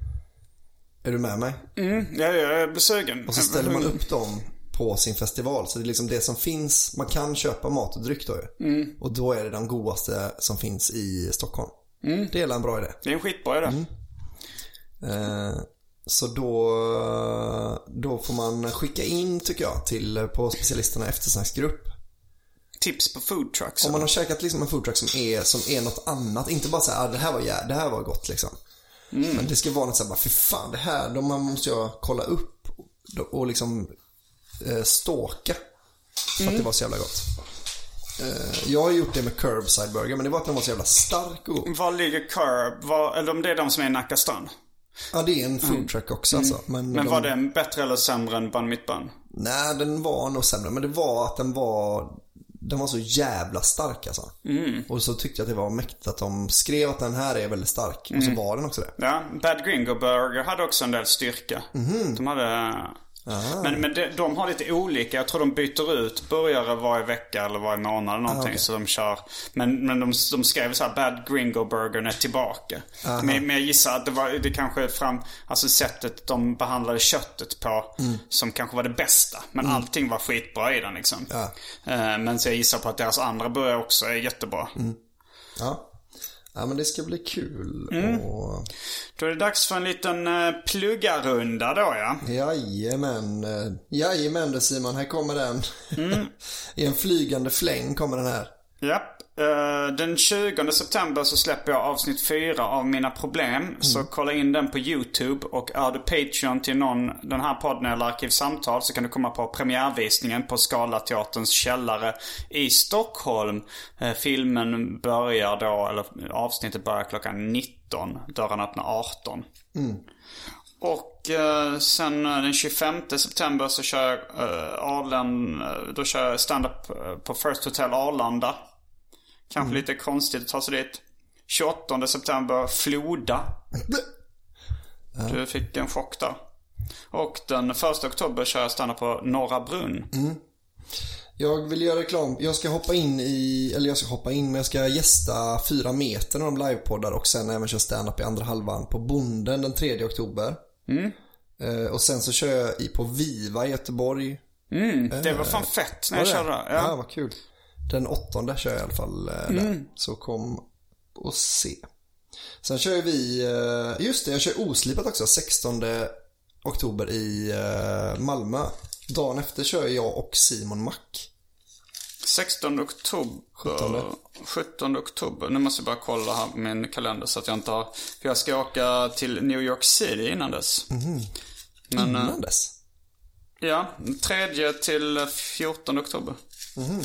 Speaker 5: Är du med mig?
Speaker 4: Mm, ja, jag är besugen.
Speaker 5: Och så ställer man upp dem på sin festival. Så det är liksom det som finns. Man kan köpa mat och dryck då ju. Mm. Och då är det den godaste som finns i Stockholm. Mm. Det är en bra idé.
Speaker 4: Det är en skitbra idé. Mm.
Speaker 5: Eh, så då Då får man skicka in, tycker jag, till på specialisterna eftersnacksgrupp
Speaker 4: tips på food trucks.
Speaker 5: Om man har käkat liksom en food truck som är, som är något annat. Inte bara säga, ah, det här var ja, det här var gott liksom. Mm. Men det ska vara något såhär, för fan det här, då man måste jag kolla upp och, och liksom ståka för mm. att det var så jävla gott. Jag har gjort det med Curbside Burger, men det var att den var så jävla stark och god.
Speaker 4: Var ligger Curb? Var, eller om det är de som är i Nackastrand?
Speaker 5: Ja, det är en food truck också mm. alltså.
Speaker 4: Men, men var de... den bättre eller sämre än bun mitt bun?
Speaker 5: Nej, den var nog sämre. Men det var att den var Den var så jävla stark alltså. Mm. Och så tyckte jag att det var mäktigt att de skrev att den här är väldigt stark. Mm. Och så var den också det.
Speaker 4: Ja, Bad Gringo Burger hade också en del styrka. Mm. De hade... Ah. Men, men de, de har lite olika. Jag tror de byter ut burgare varje vecka eller varje månad eller någonting. Ah, okay. Så de kör. Men, men de, de skrev så här: Bad Gringo Burgern är tillbaka. Men, men jag gissar att det var det kanske fram, alltså sättet de behandlade köttet på mm. som kanske var det bästa. Men mm. allting var skitbra i den liksom. Ja. uh, Men så jag gissar på att deras andra burgare också är jättebra. Mm.
Speaker 5: Ja. Ja, men det ska bli kul.
Speaker 4: Mm. Och... Då är det dags för en liten uh, pluggarrunda då, ja.
Speaker 5: Jajamän. Uh, jajamän då, Simon, här kommer den. Mm. I en flygande fläng kommer den här.
Speaker 4: Japp. Uh, den tjugonde september så släpper jag avsnitt fyra av Mina problem. Mm. Så kolla in den på YouTube. Och är du Patreon till någon, den här podden eller Arkivsamtal, så kan du komma på premiärvisningen på Scalateaterns källare i Stockholm. uh, Filmen börjar då, eller avsnittet börjar klockan nitton. Dörren öppnar arton. Mm. Och uh, sen uh, den tjugofemte september så kör jag uh, Arlanda, då kör jag stand-up uh, på First Hotel Arlanda. Kanske mm. lite konstigt att ta sig dit. tjugoåttonde september Floda. Du fick en chock där. Och den första oktober kör jag stanna på Norra Brunn. Mm.
Speaker 5: Jag vill göra reklam. Jag ska hoppa in i, eller jag ska hoppa in, men jag ska gästa fyra meter när de livepoddar och sen även köra stand-up i andra halvan på Bonden den tredje oktober.
Speaker 4: Mm.
Speaker 5: Uh, och sen så kör jag i på Viva i Göteborg.
Speaker 4: Mm, det var fan fett när jag körde. Ja.
Speaker 5: Ja, vad kul. Den åttonde kör jag i alla fall uh,
Speaker 4: mm.
Speaker 5: där. Så kom och se. Sen kör vi, uh, just det, jag kör oslipat också, sextonde oktober i uh, Malmö. Dagen efter kör jag och Simon Mack.
Speaker 4: sextonde oktober. sjuttonde oktober. Nu måste jag bara kolla här på min kalender så att jag inte har... För jag ska åka till New York City innan dess.
Speaker 5: Mm.
Speaker 4: Men,
Speaker 5: innan dess?
Speaker 4: Ja, tredje till fjortonde oktober.
Speaker 5: Mm.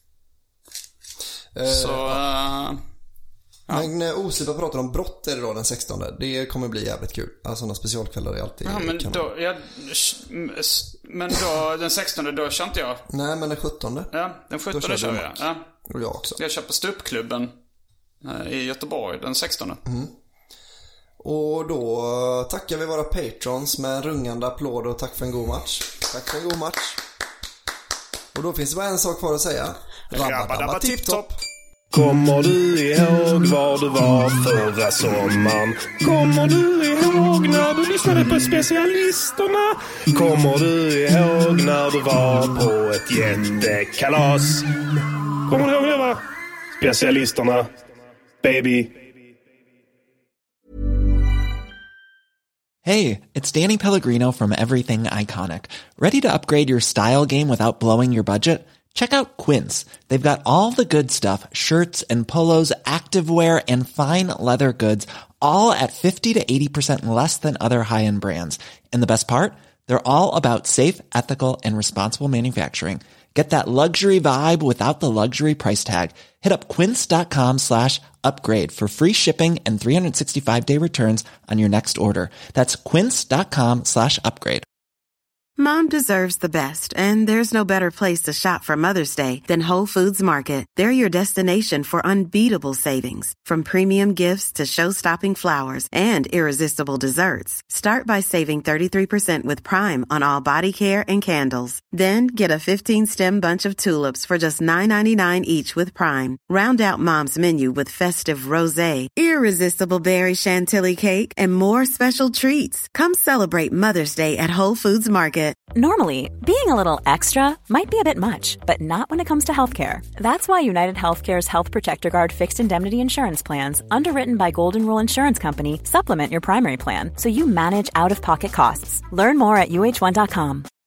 Speaker 4: Så... Uh,
Speaker 5: ja. Men när Oslipa pratar om brott är det då den sextonde. Det kommer bli jävligt kul. Alltså sådana specialkvällar är alltid...
Speaker 4: Ja, men då... Jag, men då, den sextonde då kör inte jag.
Speaker 5: Nej, men den sjuttonde.
Speaker 4: Ja, den sjuttonde kör jag. Ja.
Speaker 5: Och jag också.
Speaker 4: Jag kör på Ståuppklubben i Göteborg den sextonde.
Speaker 5: Mm. Och då tackar vi våra patrons med en rungande applåd och tack för en god match. Tack för en god match. Och då finns det bara en sak kvar att säga. Rabba-dabba tipp-topp.
Speaker 6: Kommer du ihåg var du var förra sommaren? Kommer du ihåg när du lyssnade på specialisterna? Kommer du ihåg när du var på ett jättekalas? Kommer du ihåg det, va? Specialisterna, baby.
Speaker 12: Hey, it's Danny Pellegrino from Everything Iconic. Ready to upgrade your style game without blowing your budget? Check out Quince. They've got all the good stuff, shirts and polos, activewear, and fine leather goods, all at fifty to eighty percent less than other high-end brands. And the best part? They're all about safe, ethical, and responsible manufacturing. Get that luxury vibe without the luxury price tag. Hit up quince.com slash upgrade for free shipping and three sixty-five day returns on your next order. That's quince.com slash upgrade.
Speaker 3: Mom deserves the best, and there's no better place to shop for Mother's Day than Whole Foods Market. They're your destination for unbeatable savings, from premium gifts to show-stopping flowers and irresistible desserts. Start by saving thirty-three percent with Prime on all body care and candles. Then get a fifteen-stem bunch of tulips for just nine ninety-nine each with Prime. Round out Mom's menu with festive rosé, irresistible berry chantilly cake, and more special treats. Come celebrate Mother's Day at Whole Foods Market.
Speaker 1: Normally, being a little extra might be a bit much, but not when it comes to healthcare. That's why United Healthcare's Health Protector Guard fixed indemnity insurance plans, underwritten by Golden Rule Insurance Company, supplement your primary plan so you manage out-of-pocket costs. Learn more at U H one dot com.